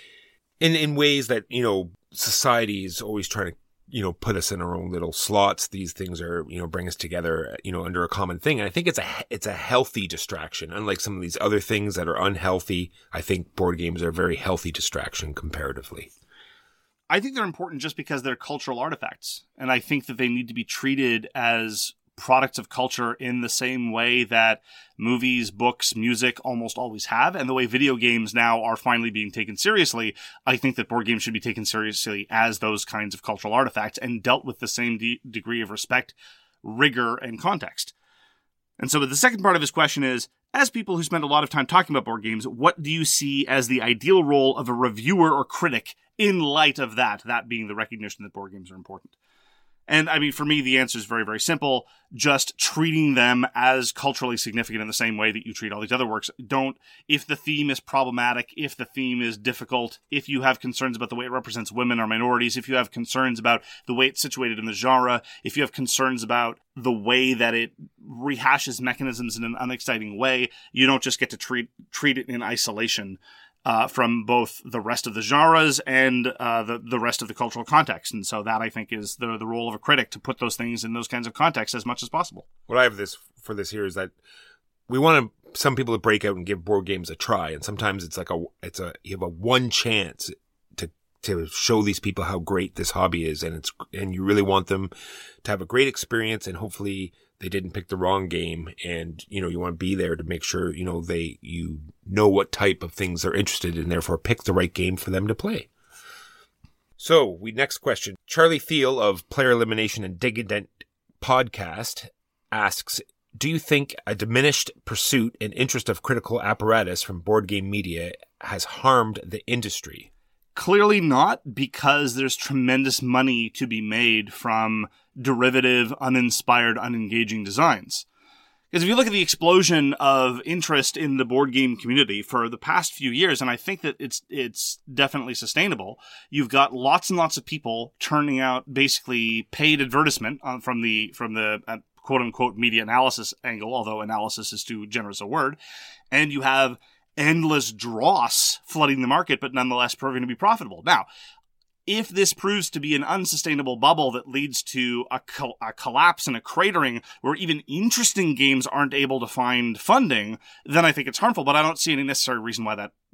in ways that, society is always trying to, put us in our own little slots. These things are, bring us together, under a common thing. And I think it's a healthy distraction. Unlike some of these other things that are unhealthy, I think board games are a very healthy distraction comparatively. I think they're important just because they're cultural artifacts. And I think that they need to be treated as products of culture in the same way that movies, books, music almost always have, and the way video games now are finally being taken seriously. I think that board games should be taken seriously as those kinds of cultural artifacts and dealt with the same degree of respect, rigor, and context. And so the second part of his question is, as people who spend a lot of time talking about board games, what do you see as the ideal role of a reviewer or critic in light of that being the recognition that board games are important? And I mean, for me, the answer is very, very simple. Just treating them as culturally significant in the same way that you treat all these other works. If the theme is problematic, if the theme is difficult, if you have concerns about the way it represents women or minorities, if you have concerns about the way it's situated in the genre, if you have concerns about the way that it rehashes mechanisms in an unexciting way, you don't just get to treat it in isolation from both the rest of the genres and the rest of the cultural context. And so that, I think, is the role of a critic, to put those things in those kinds of contexts as much as possible. What I have for this here is that we want some people to break out and give board games a try. And sometimes it's like you have a one chance to show these people how great this hobby is. And you really want them to have a great experience, and hopefully they didn't pick the wrong game, and, you want to be there to make sure, you know what type of things they're interested in, therefore pick the right game for them to play. So, next question. Charlie Thiel of Player Elimination and Digadent podcast asks, do you think a diminished pursuit and interest of critical apparatus from board game media has harmed the industry? Clearly not, because there's tremendous money to be made from derivative, uninspired, unengaging designs. Because if you look at the explosion of interest in the board game community for the past few years, and I think that it's definitely sustainable, you've got lots and lots of people turning out basically paid advertisement from the quote-unquote media analysis angle, although analysis is too generous a word, and you have endless dross flooding the market, but nonetheless proving to be profitable. Now, if this proves to be an unsustainable bubble that leads to a collapse and a cratering where even interesting games aren't able to find funding, then I think it's harmful, but I don't see any necessary reason why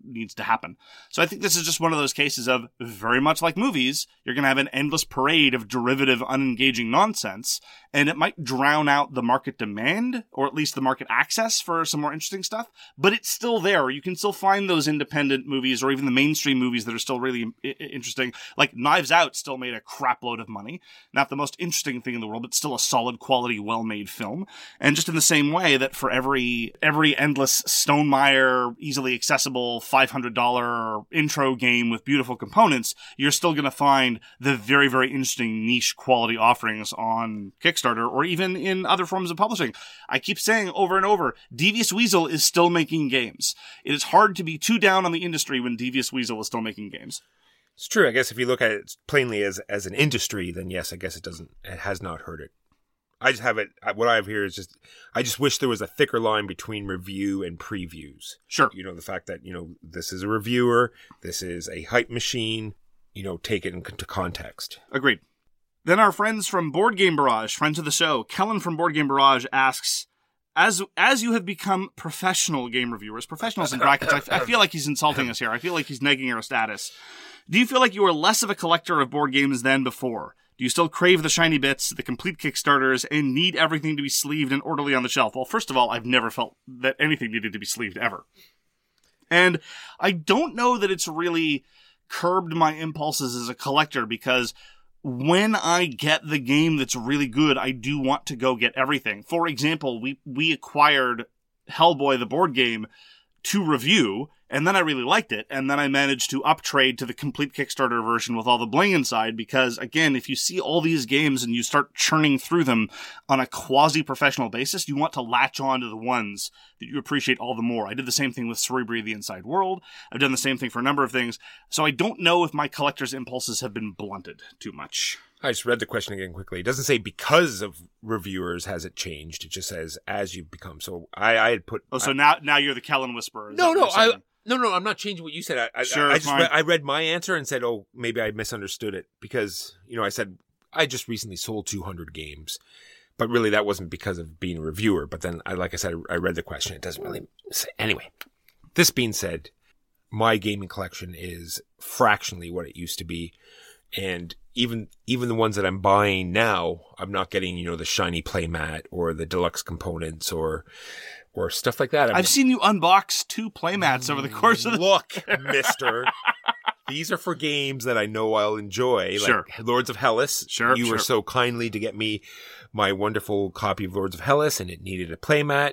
needs to happen. So I think this is just one of those cases of, very much like movies, you're going to have an endless parade of derivative, unengaging nonsense, and it might drown out the market demand, or at least the market access for some more interesting stuff, but it's still there. You can still find those independent movies, or even the mainstream movies that are still really interesting. Like Knives Out still made a crap load of money. Not the most interesting thing in the world, but still a solid quality, well-made film. And just in the same way that for every endless Stonemaier, easily accessible $500 intro game with beautiful components, you're still going to find the very, very interesting niche quality offerings on Kickstarter or even in other forms of publishing. I keep saying over and over, Devious Weasel is still making games. It is hard to be too down on the industry when Devious Weasel is still making games. It's true. I guess if you look at it plainly as an industry, then yes, I guess it has not hurt it. I just have it. What I have here is just, I just wish there was a thicker line between review and previews. Sure. The fact that, this is a reviewer, this is a hype machine, take it into context. Agreed. Then our friends from Board Game Barrage, friends of the show, Kellen from Board Game Barrage asks, as you have become professional game reviewers, professionals in brackets, I feel like he's insulting us here. I feel like he's negging our status. Do you feel like you are less of a collector of board games than before? Do you still crave the shiny bits, the complete Kickstarters, and need everything to be sleeved and orderly on the shelf? Well, first of all, I've never felt that anything needed to be sleeved ever. And I don't know that it's really curbed my impulses as a collector, because when I get the game that's really good, I do want to go get everything. For example, we acquired Hellboy, the board game, to review, and then I really liked it, and then I managed to uptrade to the complete Kickstarter version with all the bling inside, because, again, if you see all these games and you start churning through them on a quasi-professional basis, you want to latch on to the ones that you appreciate all the more. I did the same thing with Cerebri: The Inside World. I've done the same thing for a number of things, so I don't know if my collector's impulses have been blunted too much. I just read the question again quickly. It doesn't say because of reviewers has it changed. It just says as you've become. So I had put... Oh, so now you're the Kellen Whisperer. No, I'm not changing what you said. I read my answer and said, oh, maybe I misunderstood it. Because, I said, I just recently sold 200 games. But really, that wasn't because of being a reviewer. But then, like I said, I read the question. It doesn't really say. Anyway, this being said, my gaming collection is fractionally what it used to be. And even the ones that I'm buying now, I'm not getting, the shiny playmat or the deluxe components or stuff like that. I've seen you unbox 2 playmats over the course of the... Look, mister. These are for games that I know I'll enjoy. Sure. Like Lords of Hellas. Sure. You were so kindly to get me my wonderful copy of Lords of Hellas, and it needed a playmat.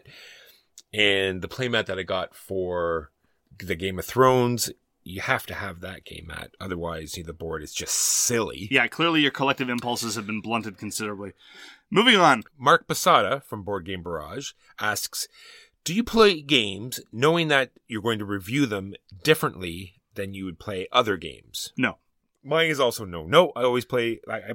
And the playmat that I got for the Game of Thrones, you have to have that game mat. Otherwise, the board is just silly. Yeah, clearly your collective impulses have been blunted considerably. Moving on. Mark Posada from Board Game Barrage asks, do you play games knowing that you're going to review them differently than you would play other games? No. Mine is also no. No, I always play, I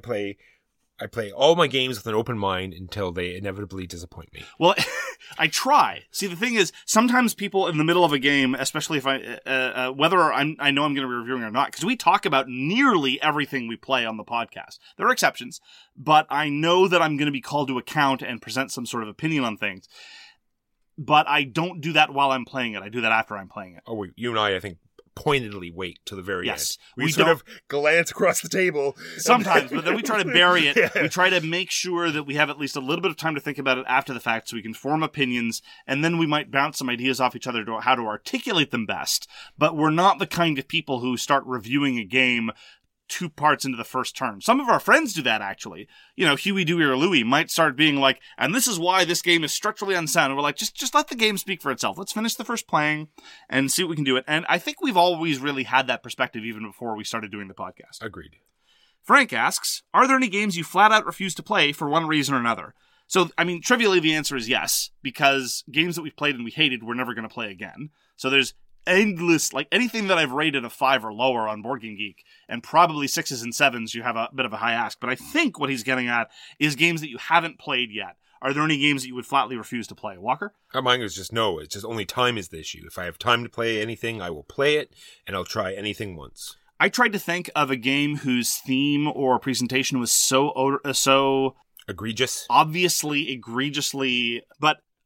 play all my games with an open mind until they inevitably disappoint me. Well, I try. See, the thing is, sometimes people in the middle of a game, especially if whether I know I'm going to be reviewing or not, because we talk about nearly everything we play on the podcast. There are exceptions, but I know that I'm going to be called to account and present some sort of opinion on things. But I don't do that while I'm playing it. I do that after I'm playing it. Oh, you and I think, pointedly wait till the very end. We sort of glance across the table. Sometimes, but then we try to bury it. Yeah. We try to make sure that we have at least a little bit of time to think about it after the fact so we can form opinions, and then we might bounce some ideas off each other to how to articulate them best. But we're not the kind of people who start reviewing a game 2 parts into the first turn. Some of our friends do that, actually. Huey, Dewey, or Louie might start being like, and this is why this game is structurally unsound. And we're like, just let the game speak for itself. Let's finish the first playing and see what we can do it. And I think we've always really had that perspective even before we started doing the podcast. Agreed. Frank asks, are there any games you flat out refuse to play for one reason or another? So, trivially, the answer is yes, because games that we've played and we hated, we're never going to play again. So there's endless, anything that I've rated a 5 or lower on Board Game Geek, and probably 6s and 7s, you have a bit of a high ask. But I think what he's getting at is games that you haven't played yet. Are there any games that you would flatly refuse to play? Walker? Mine is just no. It's just only time is the issue. If I have time to play anything, I will play it, and I'll try anything once. I tried to think of a game whose theme or presentation was so egregious, obviously egregiously, but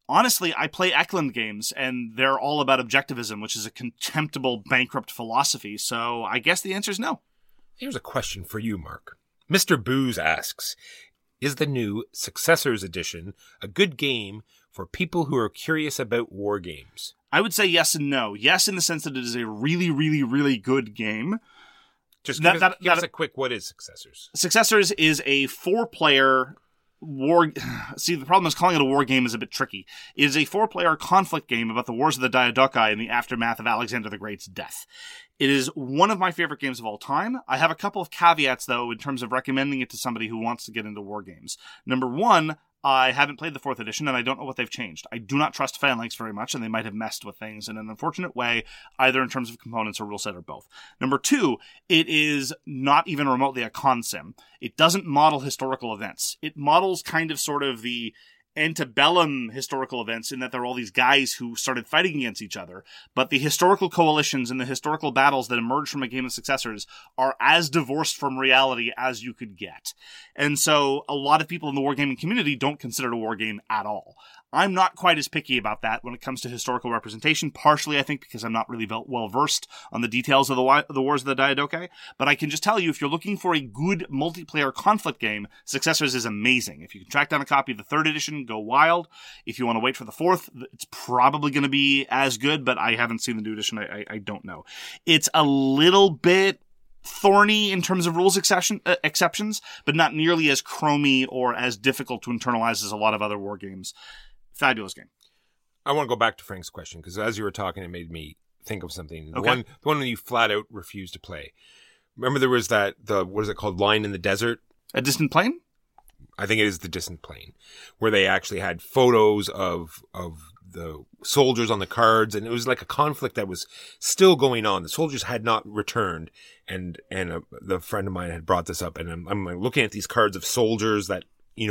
Honestly, I play Eklund games, and they're all about objectivism, which is a contemptible, bankrupt philosophy, so I guess the answer is no. Here's a question for you, Mark. Mr. Booze asks, is the new Successors Edition a good game for people who are curious about war games? I would say yes and no. Yes, in the sense that it is a really, really, really good game. Just give us a quick, what is Successors? Successors is a 4-player war. See, the problem is calling it a war game is a bit tricky. It is a 4-player conflict game about the wars of the Diadochi in the aftermath of Alexander the Great's death. It is one of my favorite games of all time. I have a couple of caveats, though, in terms of recommending it to somebody who wants to get into war games. Number one, I haven't played the 4th edition, and I don't know what they've changed. I do not trust Phalanx very much, and they might have messed with things in an unfortunate way, either in terms of components or rule set or both. Number two, it is not even remotely a con sim. It doesn't model historical events. It models kind of sort of the antebellum historical events in that there are all these guys who started fighting against each other, but the historical coalitions and the historical battles that emerge from a game of Successors are as divorced from reality as you could get. And so a lot of people in the wargaming community don't consider it a war game at all. I'm not quite as picky about that when it comes to historical representation, partially, I think, because I'm not really well-versed on the details of the Wars of the Diadochi, but I can just tell you, if you're looking for a good multiplayer conflict game, Successors is amazing. If you can track down a copy of the 3rd edition, go wild. If you want to wait for the 4th, it's probably going to be as good, but I haven't seen the new edition. I don't know. It's a little bit thorny in terms of rules exceptions, but not nearly as chromy or as difficult to internalize as a lot of other war games. Fabulous game. I want to go back to Frank's question, because as you were talking, it made me think of something. The Okay. one that you flat out refused to play. Remember there was what is it called? Line in the Desert? A Distant Plain? I think it is the Distant Plain, where they actually had photos of the soldiers on the cards, and it was like a conflict that was still going on. The soldiers had not returned, and the friend of mine had brought this up, and I'm like looking at these cards of soldiers that,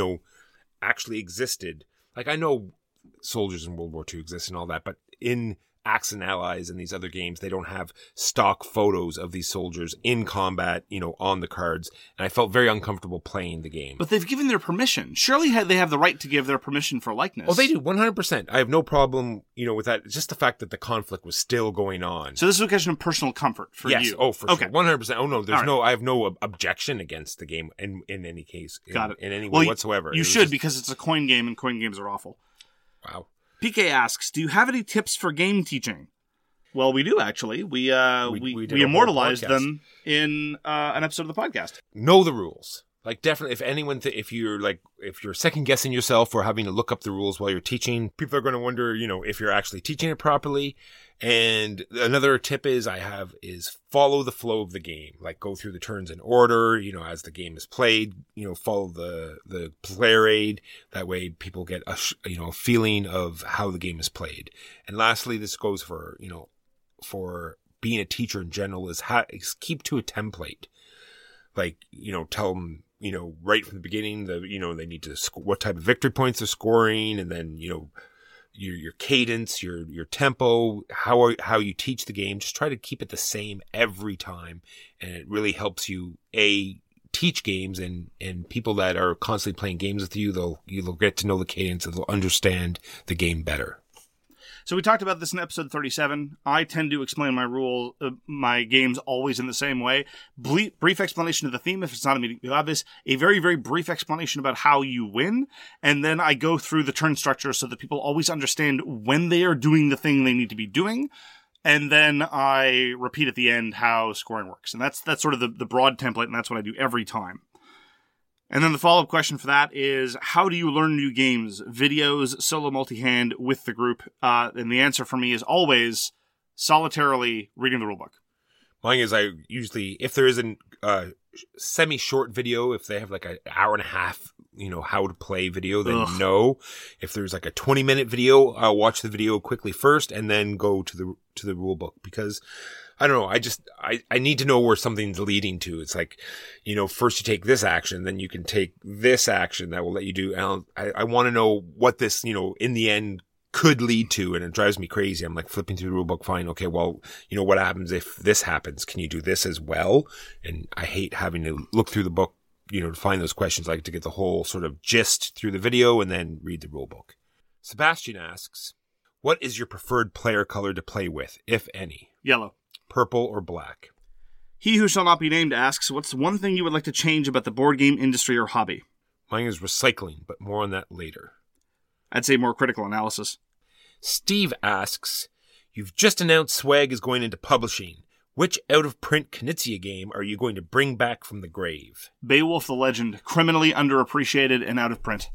actually existed. Like, I know soldiers in World War II exist and all that, but in Axis and Allies and these other games, they don't have stock photos of these soldiers in combat, on the cards. And I felt very uncomfortable playing the game. But they've given their permission. Surely they have the right to give their permission for likeness. Oh, they do, 100%. I have no problem, with that. It's just the fact that the conflict was still going on. So this is a question of personal comfort for you. Yes, for sure. 100%. Oh, no, I have no objection against the game in any case. Got it. In any way whatsoever. You should, because it's a coin game, and coin games are awful. Wow. PK asks, do you have any tips for game teaching? Well, we do, actually. We immortalized them in an episode of the podcast. Know the rules. Like, definitely, if you're second guessing yourself or having to look up the rules while you're teaching, people are going to wonder, if you're actually teaching it properly. And another tip is follow the flow of the game. Like, go through the turns in order, as the game is played, follow the player aid. That way people get a feeling of how the game is played. And lastly, this goes for being a teacher in general is keep to a template. Like, tell them, right from the beginning, they need to what type of victory points they're scoring, and then, your cadence, your tempo, how you teach the game. Just try to keep it the same every time. And it really helps you, teach games, and people that are constantly playing games with you'll get to know the cadence, and they'll understand the game better. So we talked about this in episode 37. I tend to explain my games always in the same way. Brief explanation of the theme if it's not immediately obvious. A very, very brief explanation about how you win. And then I go through the turn structure so that people always understand when they are doing the thing they need to be doing. And then I repeat at the end how scoring works. And that's sort of the broad template, and that's what I do every time. And then the follow-up question for that is, how do you learn new games? Videos, solo multi-hand, with the group? And the answer for me is always solitarily reading the rulebook. Mine is, I usually, if there is a semi-short video, if they have like an hour and a half, how to play video, then no. If there's like a 20-minute video, I'll watch the video quickly first and then go to the rulebook, because I don't know. I need to know where something's leading to. It's like, first you take this action, then you can take this action that will let you do. And I want to know what this, in the end could lead to. And it drives me crazy. I'm like flipping through the rule book. Fine. Okay. Well, what happens if this happens? Can you do this as well? And I hate having to look through the book, to find those questions. I like to get the whole sort of gist through the video and then read the rule book. Sebastian asks, what is your preferred player color to play with, if any? Yellow. Purple or black? He who shall not be named asks, what's one thing you would like to change about the board game industry or hobby? Mine is recycling, but more on that later. I'd say more critical analysis. Steve asks, you've just announced Swag is going into publishing. Which out-of-print Knizia game are you going to bring back from the grave? Beowulf the Legend, criminally underappreciated and out of print.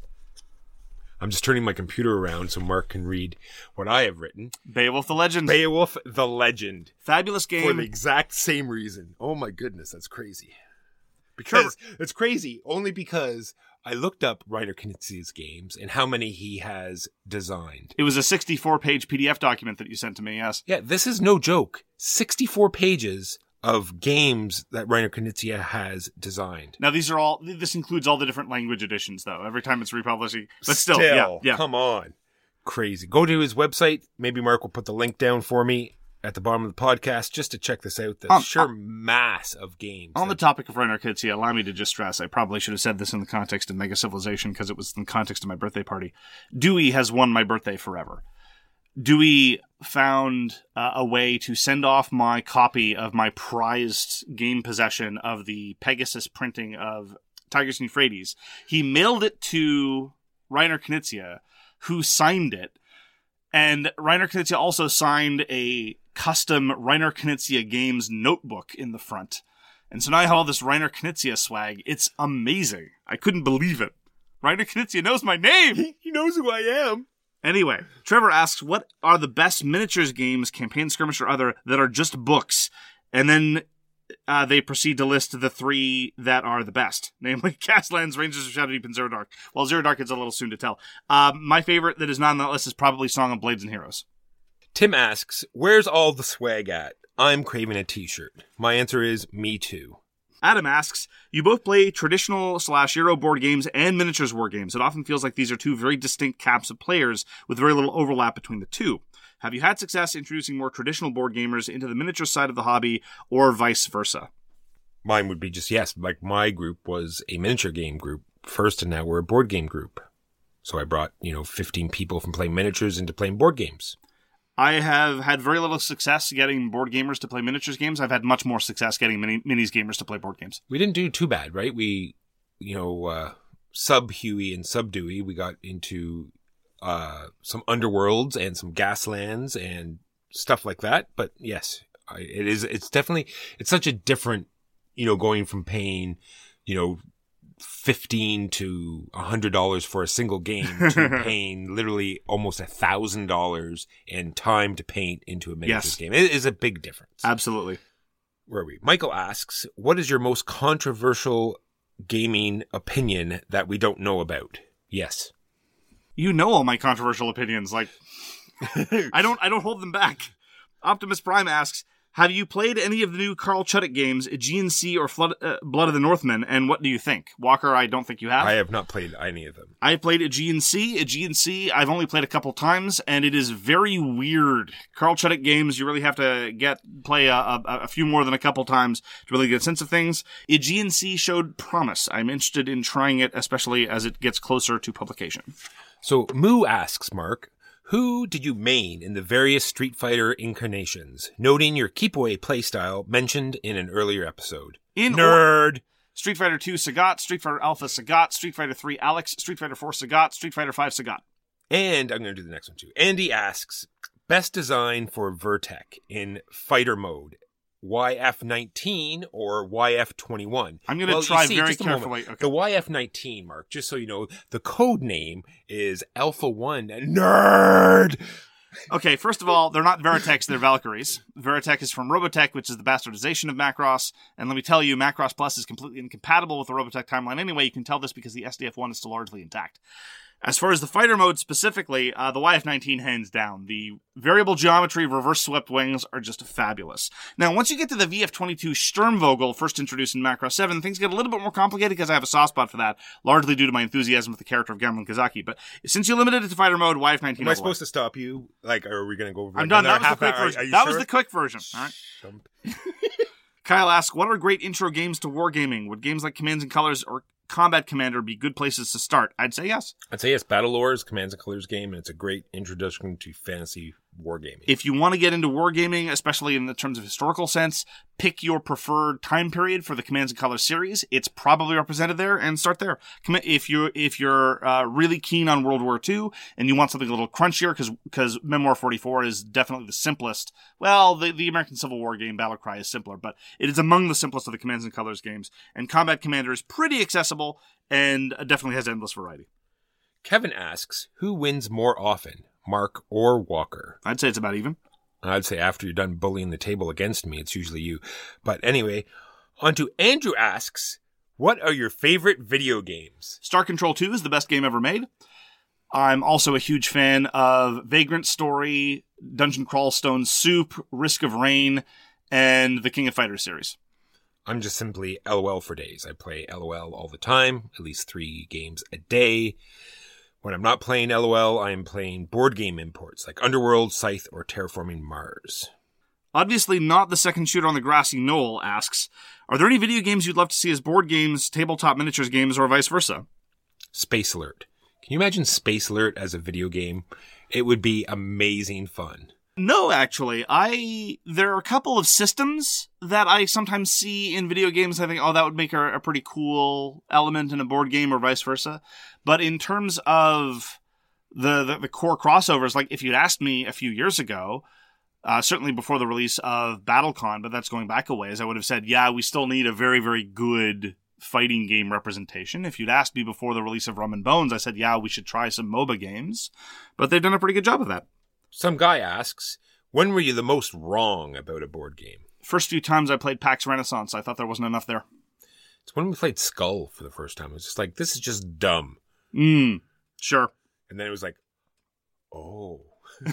I'm just turning my computer around so Mark can read what I have written. Beowulf the Legend. Beowulf the Legend. Fabulous game. For the exact same reason. Oh my goodness, that's crazy. Because it's crazy only because I looked up Reiner Knizia's games and how many he has designed. It was a 64-page PDF document that you sent to me, yes. Yeah, this is no joke. 64 pages of games that Reiner Knizia has designed. Now, this includes all the different language editions, though, every time it's republishing. But still, yeah. Come on. Crazy. Go to his website. Maybe Mark will put the link down for me at the bottom of the podcast just to check this out. The sheer mass of games. On the topic of Reiner Knizia, allow me to just stress, I probably should have said this in the context of Mega Civilization because it was in the context of my birthday party. Dewey has won my birthday forever. Dewey found a way to send off my copy of my prized game possession of the Pegasus printing of Tigris and Euphrates. He mailed it to Reiner Knizia, who signed it. And Reiner Knizia also signed a custom Reiner Knizia Games notebook in the front. And so now I have all this Reiner Knizia swag. It's amazing. I couldn't believe it. Reiner Knizia knows my name! He knows who I am! Anyway, Trevor asks, what are the best miniatures games, campaign, skirmish, or other, that are just books? And then they proceed to list the three that are the best, namely Castlands, Rangers of Shadow Deep, and Zero Dark. Well, Zero Dark is a little soon to tell. My favorite that is not on that list is probably Song of Blades and Heroes. Tim asks, where's all the swag at? I'm craving a t-shirt. My answer is, me too. Adam asks, you both play traditional/Euro board games and miniatures war games. It often feels like these are two very distinct camps of players with very little overlap between the two. Have you had success introducing more traditional board gamers into the miniature side of the hobby, or vice versa? Mine would be just yes. Like, my group was a miniature game group first, and now we're a board game group. So I brought, 15 people from playing miniatures into playing board games. I have had very little success getting board gamers to play miniatures games. I've had much more success getting minis gamers to play board games. We didn't do too bad, right? We, sub Huey and sub Dewey, we got into some Underworlds and some Gaslands and stuff like that. But yes, it's such a different, going from paying, $15 to $100 for a single game to paying literally almost $1,000 and time to paint into a miniatures game. It is a big difference. Absolutely. Where are we? Michael asks, what is your most controversial gaming opinion that we don't know about? Yes. You know all my controversial opinions. Like, I don't hold them back. Optimus Prime asks, have you played any of the new Carl Chuddick games, GNC or Blood of the Northmen, and what do you think? Walker, I don't think you have. I have not played any of them. I played a GNC. A GNC I've only played a couple times, and it is very weird. Carl Chuddick games, you really have to play a few more than a couple times to really get a sense of things. A GNC showed promise. I'm interested in trying it, especially as it gets closer to publication. So Moo asks, Mark, who did you main in the various Street Fighter incarnations, noting your keep-away playstyle mentioned in an earlier episode? Nerd! Street Fighter 2 Sagat, Street Fighter Alpha Sagat, Street Fighter 3 Alex, Street Fighter 4 Sagat, Street Fighter 5 Sagat. And I'm going to do the next one too. Andy asks, best design for Vertec in fighter mode, YF-19 or YF-21? I'm going to try very carefully. Okay. The YF-19, Mark, just so you know, the code name is Alpha 1. Nerd! Okay, first of all, they're not Veritex, they're Valkyries. Veritech is from Robotech, which is the bastardization of Macross. And let me tell you, Macross Plus is completely incompatible with the Robotech timeline anyway. You can tell this because the SDF-1 is still largely intact. As far as the fighter mode specifically, the YF-19 hands down. The variable geometry reverse swept wings are just fabulous. Now, once you get to the VF-22 Sturmvogel, first introduced in Macross 7, things get a little bit more complicated because I have a soft spot for that, largely due to my enthusiasm with the character of Gamlen Kazaki. But since you limited it to fighter mode, YF-19... Am I supposed to stop you? Like, are we going to go over... I'm done. That was the quick version. That was the quick version. All right. Kyle asks, what are great intro games to wargaming? Would games like Commands and Colors or Combat Commander be good places to start? I'd say yes. I'd say yes. Battle Lore is Commands and Colors game, and it's a great introduction to fantasy wargaming. If you want to get into wargaming, especially in the terms of historical sense, pick your preferred time period for the Commands and Colors series. It's probably represented there, and start there. If you're really keen on World War II and you want something a little crunchier, because Memoir 44 is definitely the simplest. Well, the American Civil War game Battlecry is simpler, but it is among the simplest of the Commands and Colors games. And Combat Commander is pretty accessible and definitely has endless variety. Kevin asks, who wins more often, Mark or Walker? I'd say it's about even. I'd say after you're done bullying the table against me, it's usually you. But anyway, on to Andrew asks, what are your favorite video games? Star Control 2 is the best game ever made. I'm also a huge fan of Vagrant Story, Dungeon Crawl Stone Soup, Risk of Rain, and the King of Fighters series. I'm just simply LOL for days. I play LOL all the time, at least 3 games a day. When I'm not playing LOL, I am playing board game imports like Underworld, Scythe, or Terraforming Mars. Obviously not the second shooter on the grassy knoll asks, are there any video games you'd love to see as board games, tabletop miniatures games, or vice versa? Space Alert. Can you imagine Space Alert as a video game? It would be amazing fun. No, actually. There are a couple of systems that I sometimes see in video games. I think, that would make a pretty cool element in a board game or vice versa. But in terms of the core crossovers, like if you'd asked me a few years ago, certainly before the release of BattleCon, but that's going back a ways, I would have said, yeah, we still need a very, very good fighting game representation. If you'd asked me before the release of Rum and Bones, I said, yeah, we should try some MOBA games. But they've done a pretty good job of that. Some guy asks, when were you the most wrong about a board game? First few times I played PAX Renaissance, I thought there wasn't enough there. It's when we played Skull for the first time. It was just like, this is just dumb. Sure. And then it was like, oh.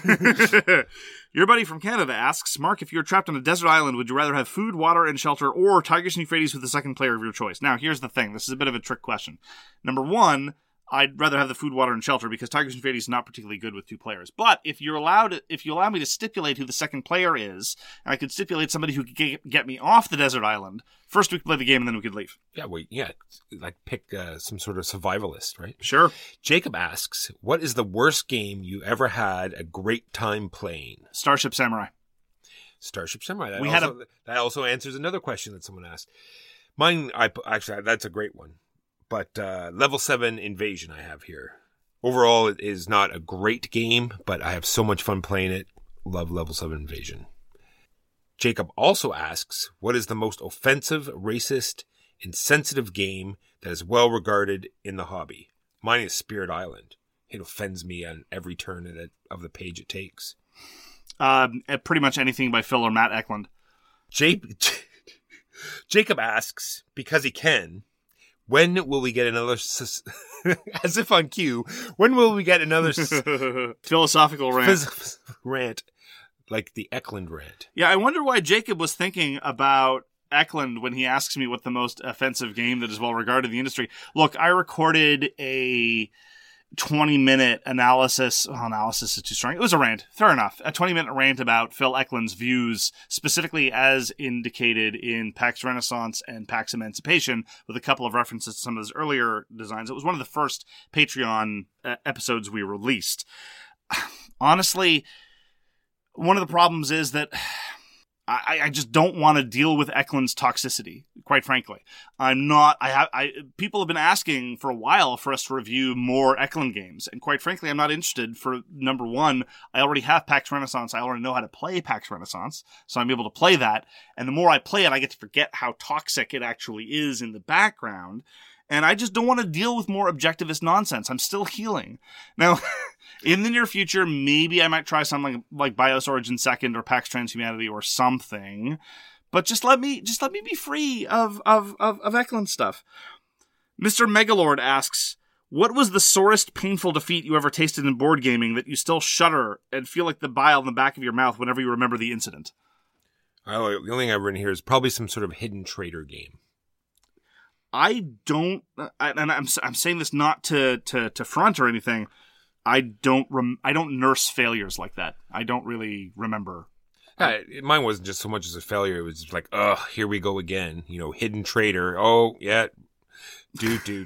Your buddy from Canada asks, Mark, if you were trapped on a desert island, would you rather have food, water, and shelter, or Tigers and Euphrates with the second player of your choice? Now, here's the thing. This is a bit of a trick question. Number one, I'd rather have the food, water, and shelter because Tigers and Euphrates is not particularly good with 2 players. But if you allow me to stipulate who the second player is, and I could stipulate somebody who could get me off the desert island, first we could play the game and then we could leave. Yeah, like pick some sort of survivalist, right? Sure. Jacob asks, what is the worst game you ever had a great time playing? Starship Samurai. Starship Samurai. That also answers another question that someone asked. Mine, actually, that's a great one. But Level 7 Invasion I have here. Overall, it is not a great game, but I have so much fun playing it. Love Level 7 Invasion. Jacob also asks, what is the most offensive, racist, insensitive game that is well regarded in the hobby? Mine is Spirit Island. It offends me on every turn of the page it takes. Pretty much anything by Phil or Matt Eklund. Jacob asks, because he can, when will we get another, as if on cue, when will we get another philosophical rant, like the Eklund rant? Yeah, I wonder why Jacob was thinking about Eklund when he asks me what the most offensive game that is well regarded in the industry. Look, I recorded a 20-minute analysis. Oh, analysis is too strong. It was a rant. Fair enough. A 20-minute rant about Phil Eklund's views, specifically as indicated in PAX Renaissance and PAX Emancipation, with a couple of references to some of his earlier designs. It was one of the first Patreon episodes we released. Honestly, one of the problems is that I just don't want to deal with Eklund's toxicity, quite frankly. People have been asking for a while for us to review more Eklund games, and quite frankly, I'm not interested. For number one, I already have PAX Renaissance. I already know how to play PAX Renaissance, so I'm able to play that. And the more I play it, I get to forget how toxic it actually is in the background. And I just don't want to deal with more objectivist nonsense. I'm still healing. Now, in the near future, maybe I might try something like BIOS Origin Second or PAX Transhumanity or something. But just let me be free of Eklund stuff. Mr. Megalord asks, what was the sorest painful defeat you ever tasted in board gaming that you still shudder and feel like the bile in the back of your mouth whenever you remember the incident? The only thing I've written here is probably some sort of hidden traitor game. I don't, and I'm saying this not to front or anything. I don't nurse failures like that. I don't really remember. Mine wasn't just so much as a failure. It was like, here we go again. Hidden traitor. Oh, yeah. Do.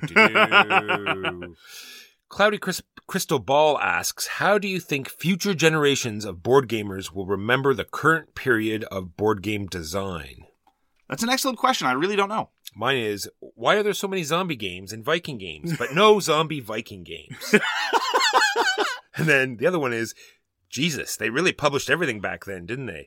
Cloudy Crystal Ball asks, how do you think future generations of board gamers will remember the current period of board game design? That's an excellent question. I really don't know. Mine is, why are there so many zombie games and Viking games, but no zombie Viking games? And then the other one is, Jesus, they really published everything back then, didn't they?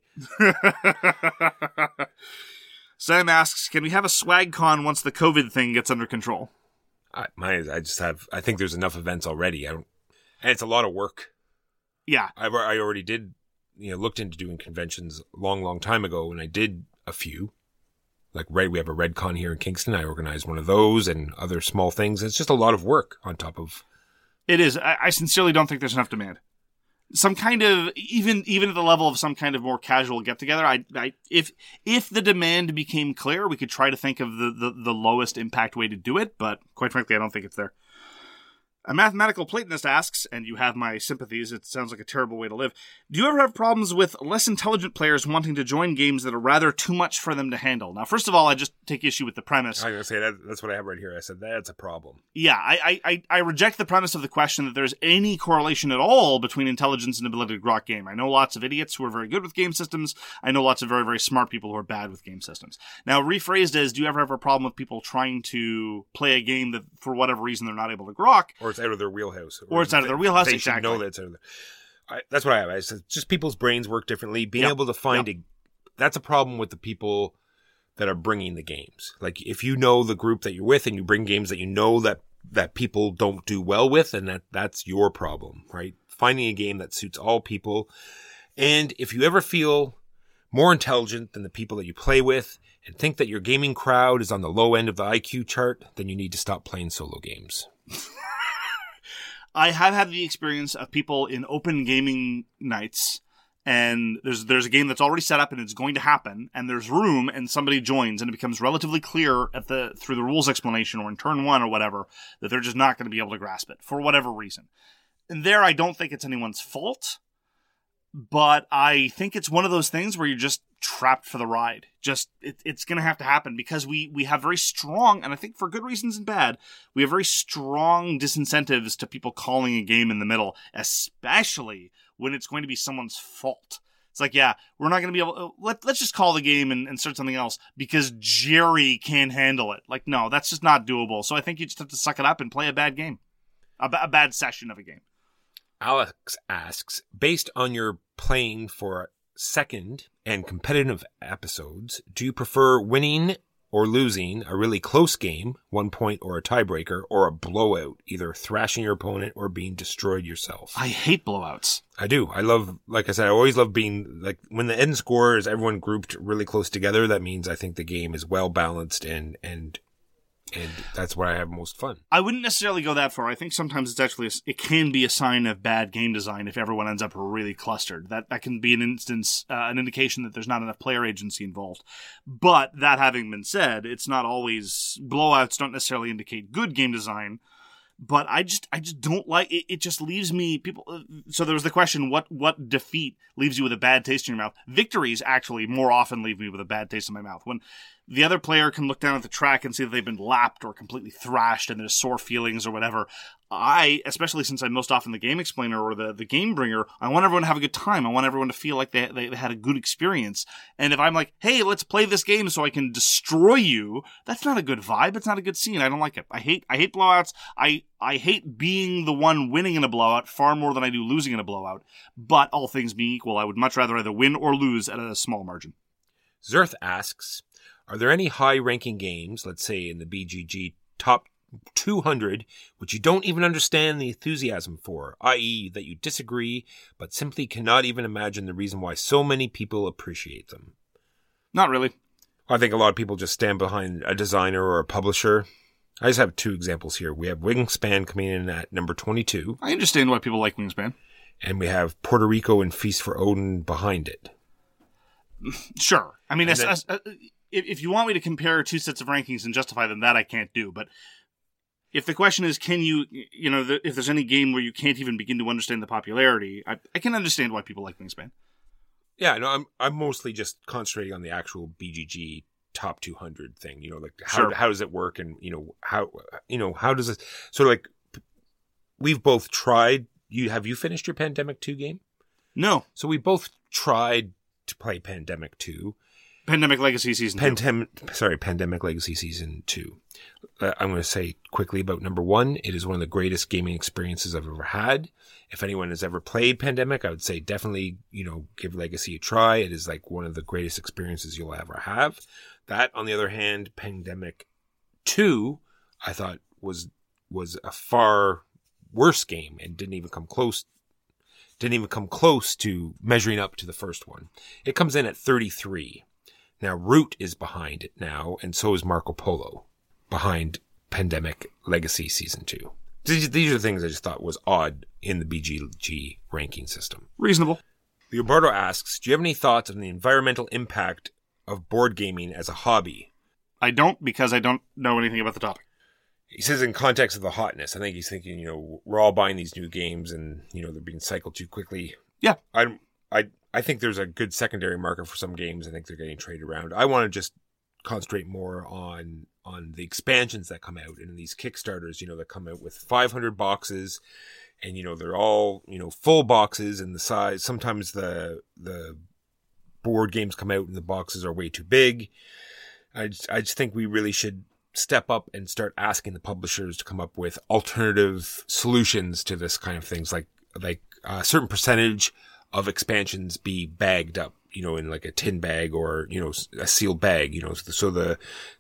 Sam asks, can we have a swag con once the COVID thing gets under control? I think there's enough events already. And it's a lot of work. Yeah. I already did, looked into doing conventions a long time ago, and I did a few. Like, we have a RedCon here in Kingston. I organized one of those and other small things. It's just a lot of work on top of. It is. I sincerely don't think there's enough demand. Some kind of, even at the level of some kind of more casual get together, if the demand became clear, we could try to think of the lowest impact way to do it, but quite frankly, I don't think it's there. A mathematical Platonist asks, and you have my sympathies, it sounds like a terrible way to live, do you ever have problems with less intelligent players wanting to join games that are rather too much for them to handle? Now, first of all, I just take issue with the premise. I'm going to say that's what I have right here. I said that's a problem. Yeah, I reject the premise of the question that there's any correlation at all between intelligence and ability to grok game. I know lots of idiots who are very good with game systems. I know lots of very, very smart people who are bad with game systems. Now, rephrased as, do you ever have a problem with people trying to play a game that, for whatever reason, they're not able to grok? Or it's out of their wheelhouse. Or it's out of their wheelhouse, they exactly. Should know that it's out of that's what I have. I said, just people's brains work differently. Being able to find that's a problem with the people that are bringing the games. Like, if you know the group that you're with and you bring games that you know that people don't do well with, and that's your problem, right? Finding a game that suits all people. And if you ever feel more intelligent than the people that you play with and think that your gaming crowd is on the low end of the IQ chart, then you need to stop playing solo games. I have had the experience of people in open gaming nights, and there's a game that's already set up and it's going to happen, and there's room, and somebody joins, and it becomes relatively clear through the rules explanation or in turn one or whatever that they're just not going to be able to grasp it for whatever reason. And there, I don't think it's anyone's fault, but I think it's one of those things where you're just trapped for the ride. It's going to have to happen because we have very strong, and I think for good reasons and bad, we have very strong disincentives to people calling a game in the middle, especially when it's going to be someone's fault. It's like, yeah, we're not going to be able let's just call the game and start something else because Jerry can't handle it. Like, no, that's just not doable. So I think you just have to suck it up and play a bad game. A bad session of a game. Alex asks, based on your playing for second and competitive episodes, do you prefer winning or losing a really close game, 1 point or a tiebreaker, or a blowout, either thrashing your opponent or being destroyed yourself? I hate blowouts. I do. I love, like I said, I always love being, like, when the end score is everyone grouped really close together, that means I think the game is well balanced and that's where I have most fun. I wouldn't necessarily go that far. I think sometimes it's actually it can be a sign of bad game design if everyone ends up really clustered. That can be an indication that there's not enough player agency involved. But that having been said, it's not always, blowouts don't necessarily indicate good game design. But I just don't like it. It just leaves me So there was the question: what defeat leaves you with a bad taste in your mouth? Victories actually more often leave me with a bad taste in my mouth. When the other player can look down at the track and see that they've been lapped or completely thrashed and there's sore feelings or whatever. Especially since I'm most often the game explainer or the game bringer, I want everyone to have a good time. I want everyone to feel like they had a good experience. And if I'm like, hey, let's play this game so I can destroy you, that's not a good vibe. It's not a good scene. I don't like it. I hate blowouts. I hate being the one winning in a blowout far more than I do losing in a blowout. But all things being equal, I would much rather either win or lose at a small margin. Zerth asks, are there any high-ranking games, let's say in the BGG top 200, which you don't even understand the enthusiasm for, i.e. that you disagree, but simply cannot even imagine the reason why so many people appreciate them? Not really. I think a lot of people just stand behind a designer or a publisher. I just have two examples here. We have Wingspan coming in at number 22. I understand why people like Wingspan. And we have Puerto Rico and Feast for Odin behind it. Sure. I mean, if you want me to compare two sets of rankings and justify them, that I can't do. But if the question is, can you if there's any game where you can't even begin to understand the popularity, I can understand why people like Wingspan. Yeah, no, I'm mostly just concentrating on the actual BGG top 200 thing, like Sure. how does it work? And, how does it sort of like, we've both tried, have you finished your Pandemic 2 game? No. So we both tried to play Pandemic 2. Pandemic Legacy Season 2. Pandemic Legacy Season 2. I'm going to say quickly about number 1. It is one of the greatest gaming experiences I've ever had. If anyone has ever played Pandemic, I would say definitely, give Legacy a try. It is like one of the greatest experiences you'll ever have. That, on the other hand, Pandemic 2, I thought was a far worse game and didn't even come close to measuring up to the first one. It comes in at 33. Now, Root is behind it now, and so is Marco Polo, behind Pandemic Legacy Season 2. These are the things I just thought was odd in the BGG ranking system. Reasonable. Leobardo asks, do you have any thoughts on the environmental impact of board gaming as a hobby? I don't, because I don't know anything about the topic. He says in context of the hotness, I think he's thinking, we're all buying these new games and, they're being cycled too quickly. Yeah. I think there's a good secondary market for some games. I think they're getting traded around. I want to just concentrate more on the expansions that come out and these Kickstarters, that come out with 500 boxes and, they're all, full boxes and the size. Sometimes the board games come out and the boxes are way too big. I just think we really should step up and start asking the publishers to come up with alternative solutions to this kind of things, like a certain percentage of expansions be bagged up, in like a tin bag or, a sealed bag, so the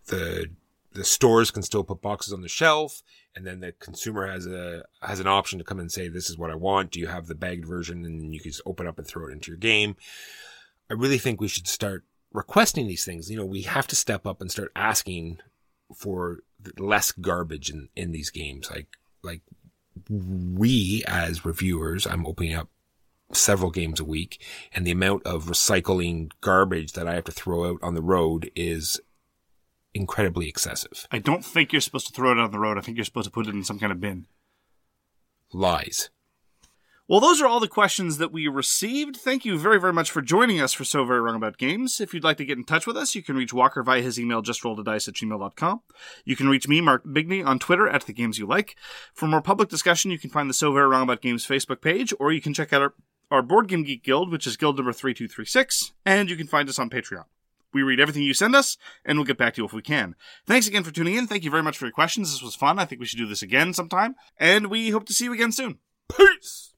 stores can still put boxes on the shelf, and then the consumer has an option to come and say, this is what I want. Do you have the bagged version? And you can just open up and throw it into your game. I really think we should start requesting these things. We have to step up and start asking for less garbage in these games. Like we as reviewers, I'm opening up several games a week, and the amount of recycling garbage that I have to throw out on the road is incredibly excessive. I don't think you're supposed to throw it on the road. I think you're supposed to put it in some kind of bin. Lies. Well, those are all the questions that we received. Thank you very, very much for joining us for So Very Wrong About Games. If you'd like to get in touch with us, you can reach Walker via his email, justrolledadice@gmail.com. You can reach me, Mark Bigney, on Twitter @TheGamesYouLike. For more public discussion, you can find the So Very Wrong About Games Facebook page, or you can check out our Board Game Geek Guild, which is guild number 3236, and you can find us on Patreon. We read everything you send us, and we'll get back to you if we can. Thanks again for tuning in. Thank you very much for your questions. This was fun. I think we should do this again sometime, and we hope to see you again soon. Peace!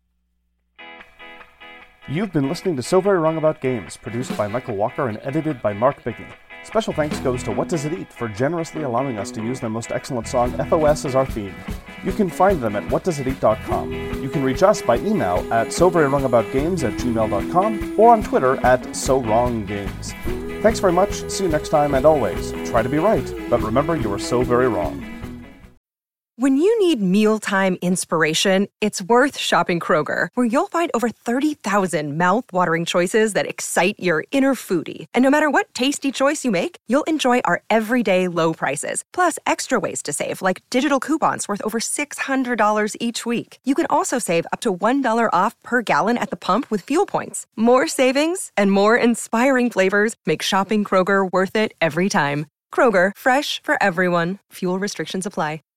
You've been listening to So Very Wrong About Games, produced by Michael Walker and edited by Mark Bigney. Special thanks goes to What Does It Eat for generously allowing us to use their most excellent song, FOS, as our theme. You can find them at whatdoesiteat.com. You can reach us by email at soverywrongaboutgames@gmail.com or on Twitter @SoWrongGames. Thanks very much, see you next time, and always, try to be right, but remember you are so very wrong. When you need mealtime inspiration, it's worth shopping Kroger, where you'll find over 30,000 mouth-watering choices that excite your inner foodie. And no matter what tasty choice you make, you'll enjoy our everyday low prices, plus extra ways to save, like digital coupons worth over $600 each week. You can also save up to $1 off per gallon at the pump with fuel points. More savings and more inspiring flavors make shopping Kroger worth it every time. Kroger, fresh for everyone. Fuel restrictions apply.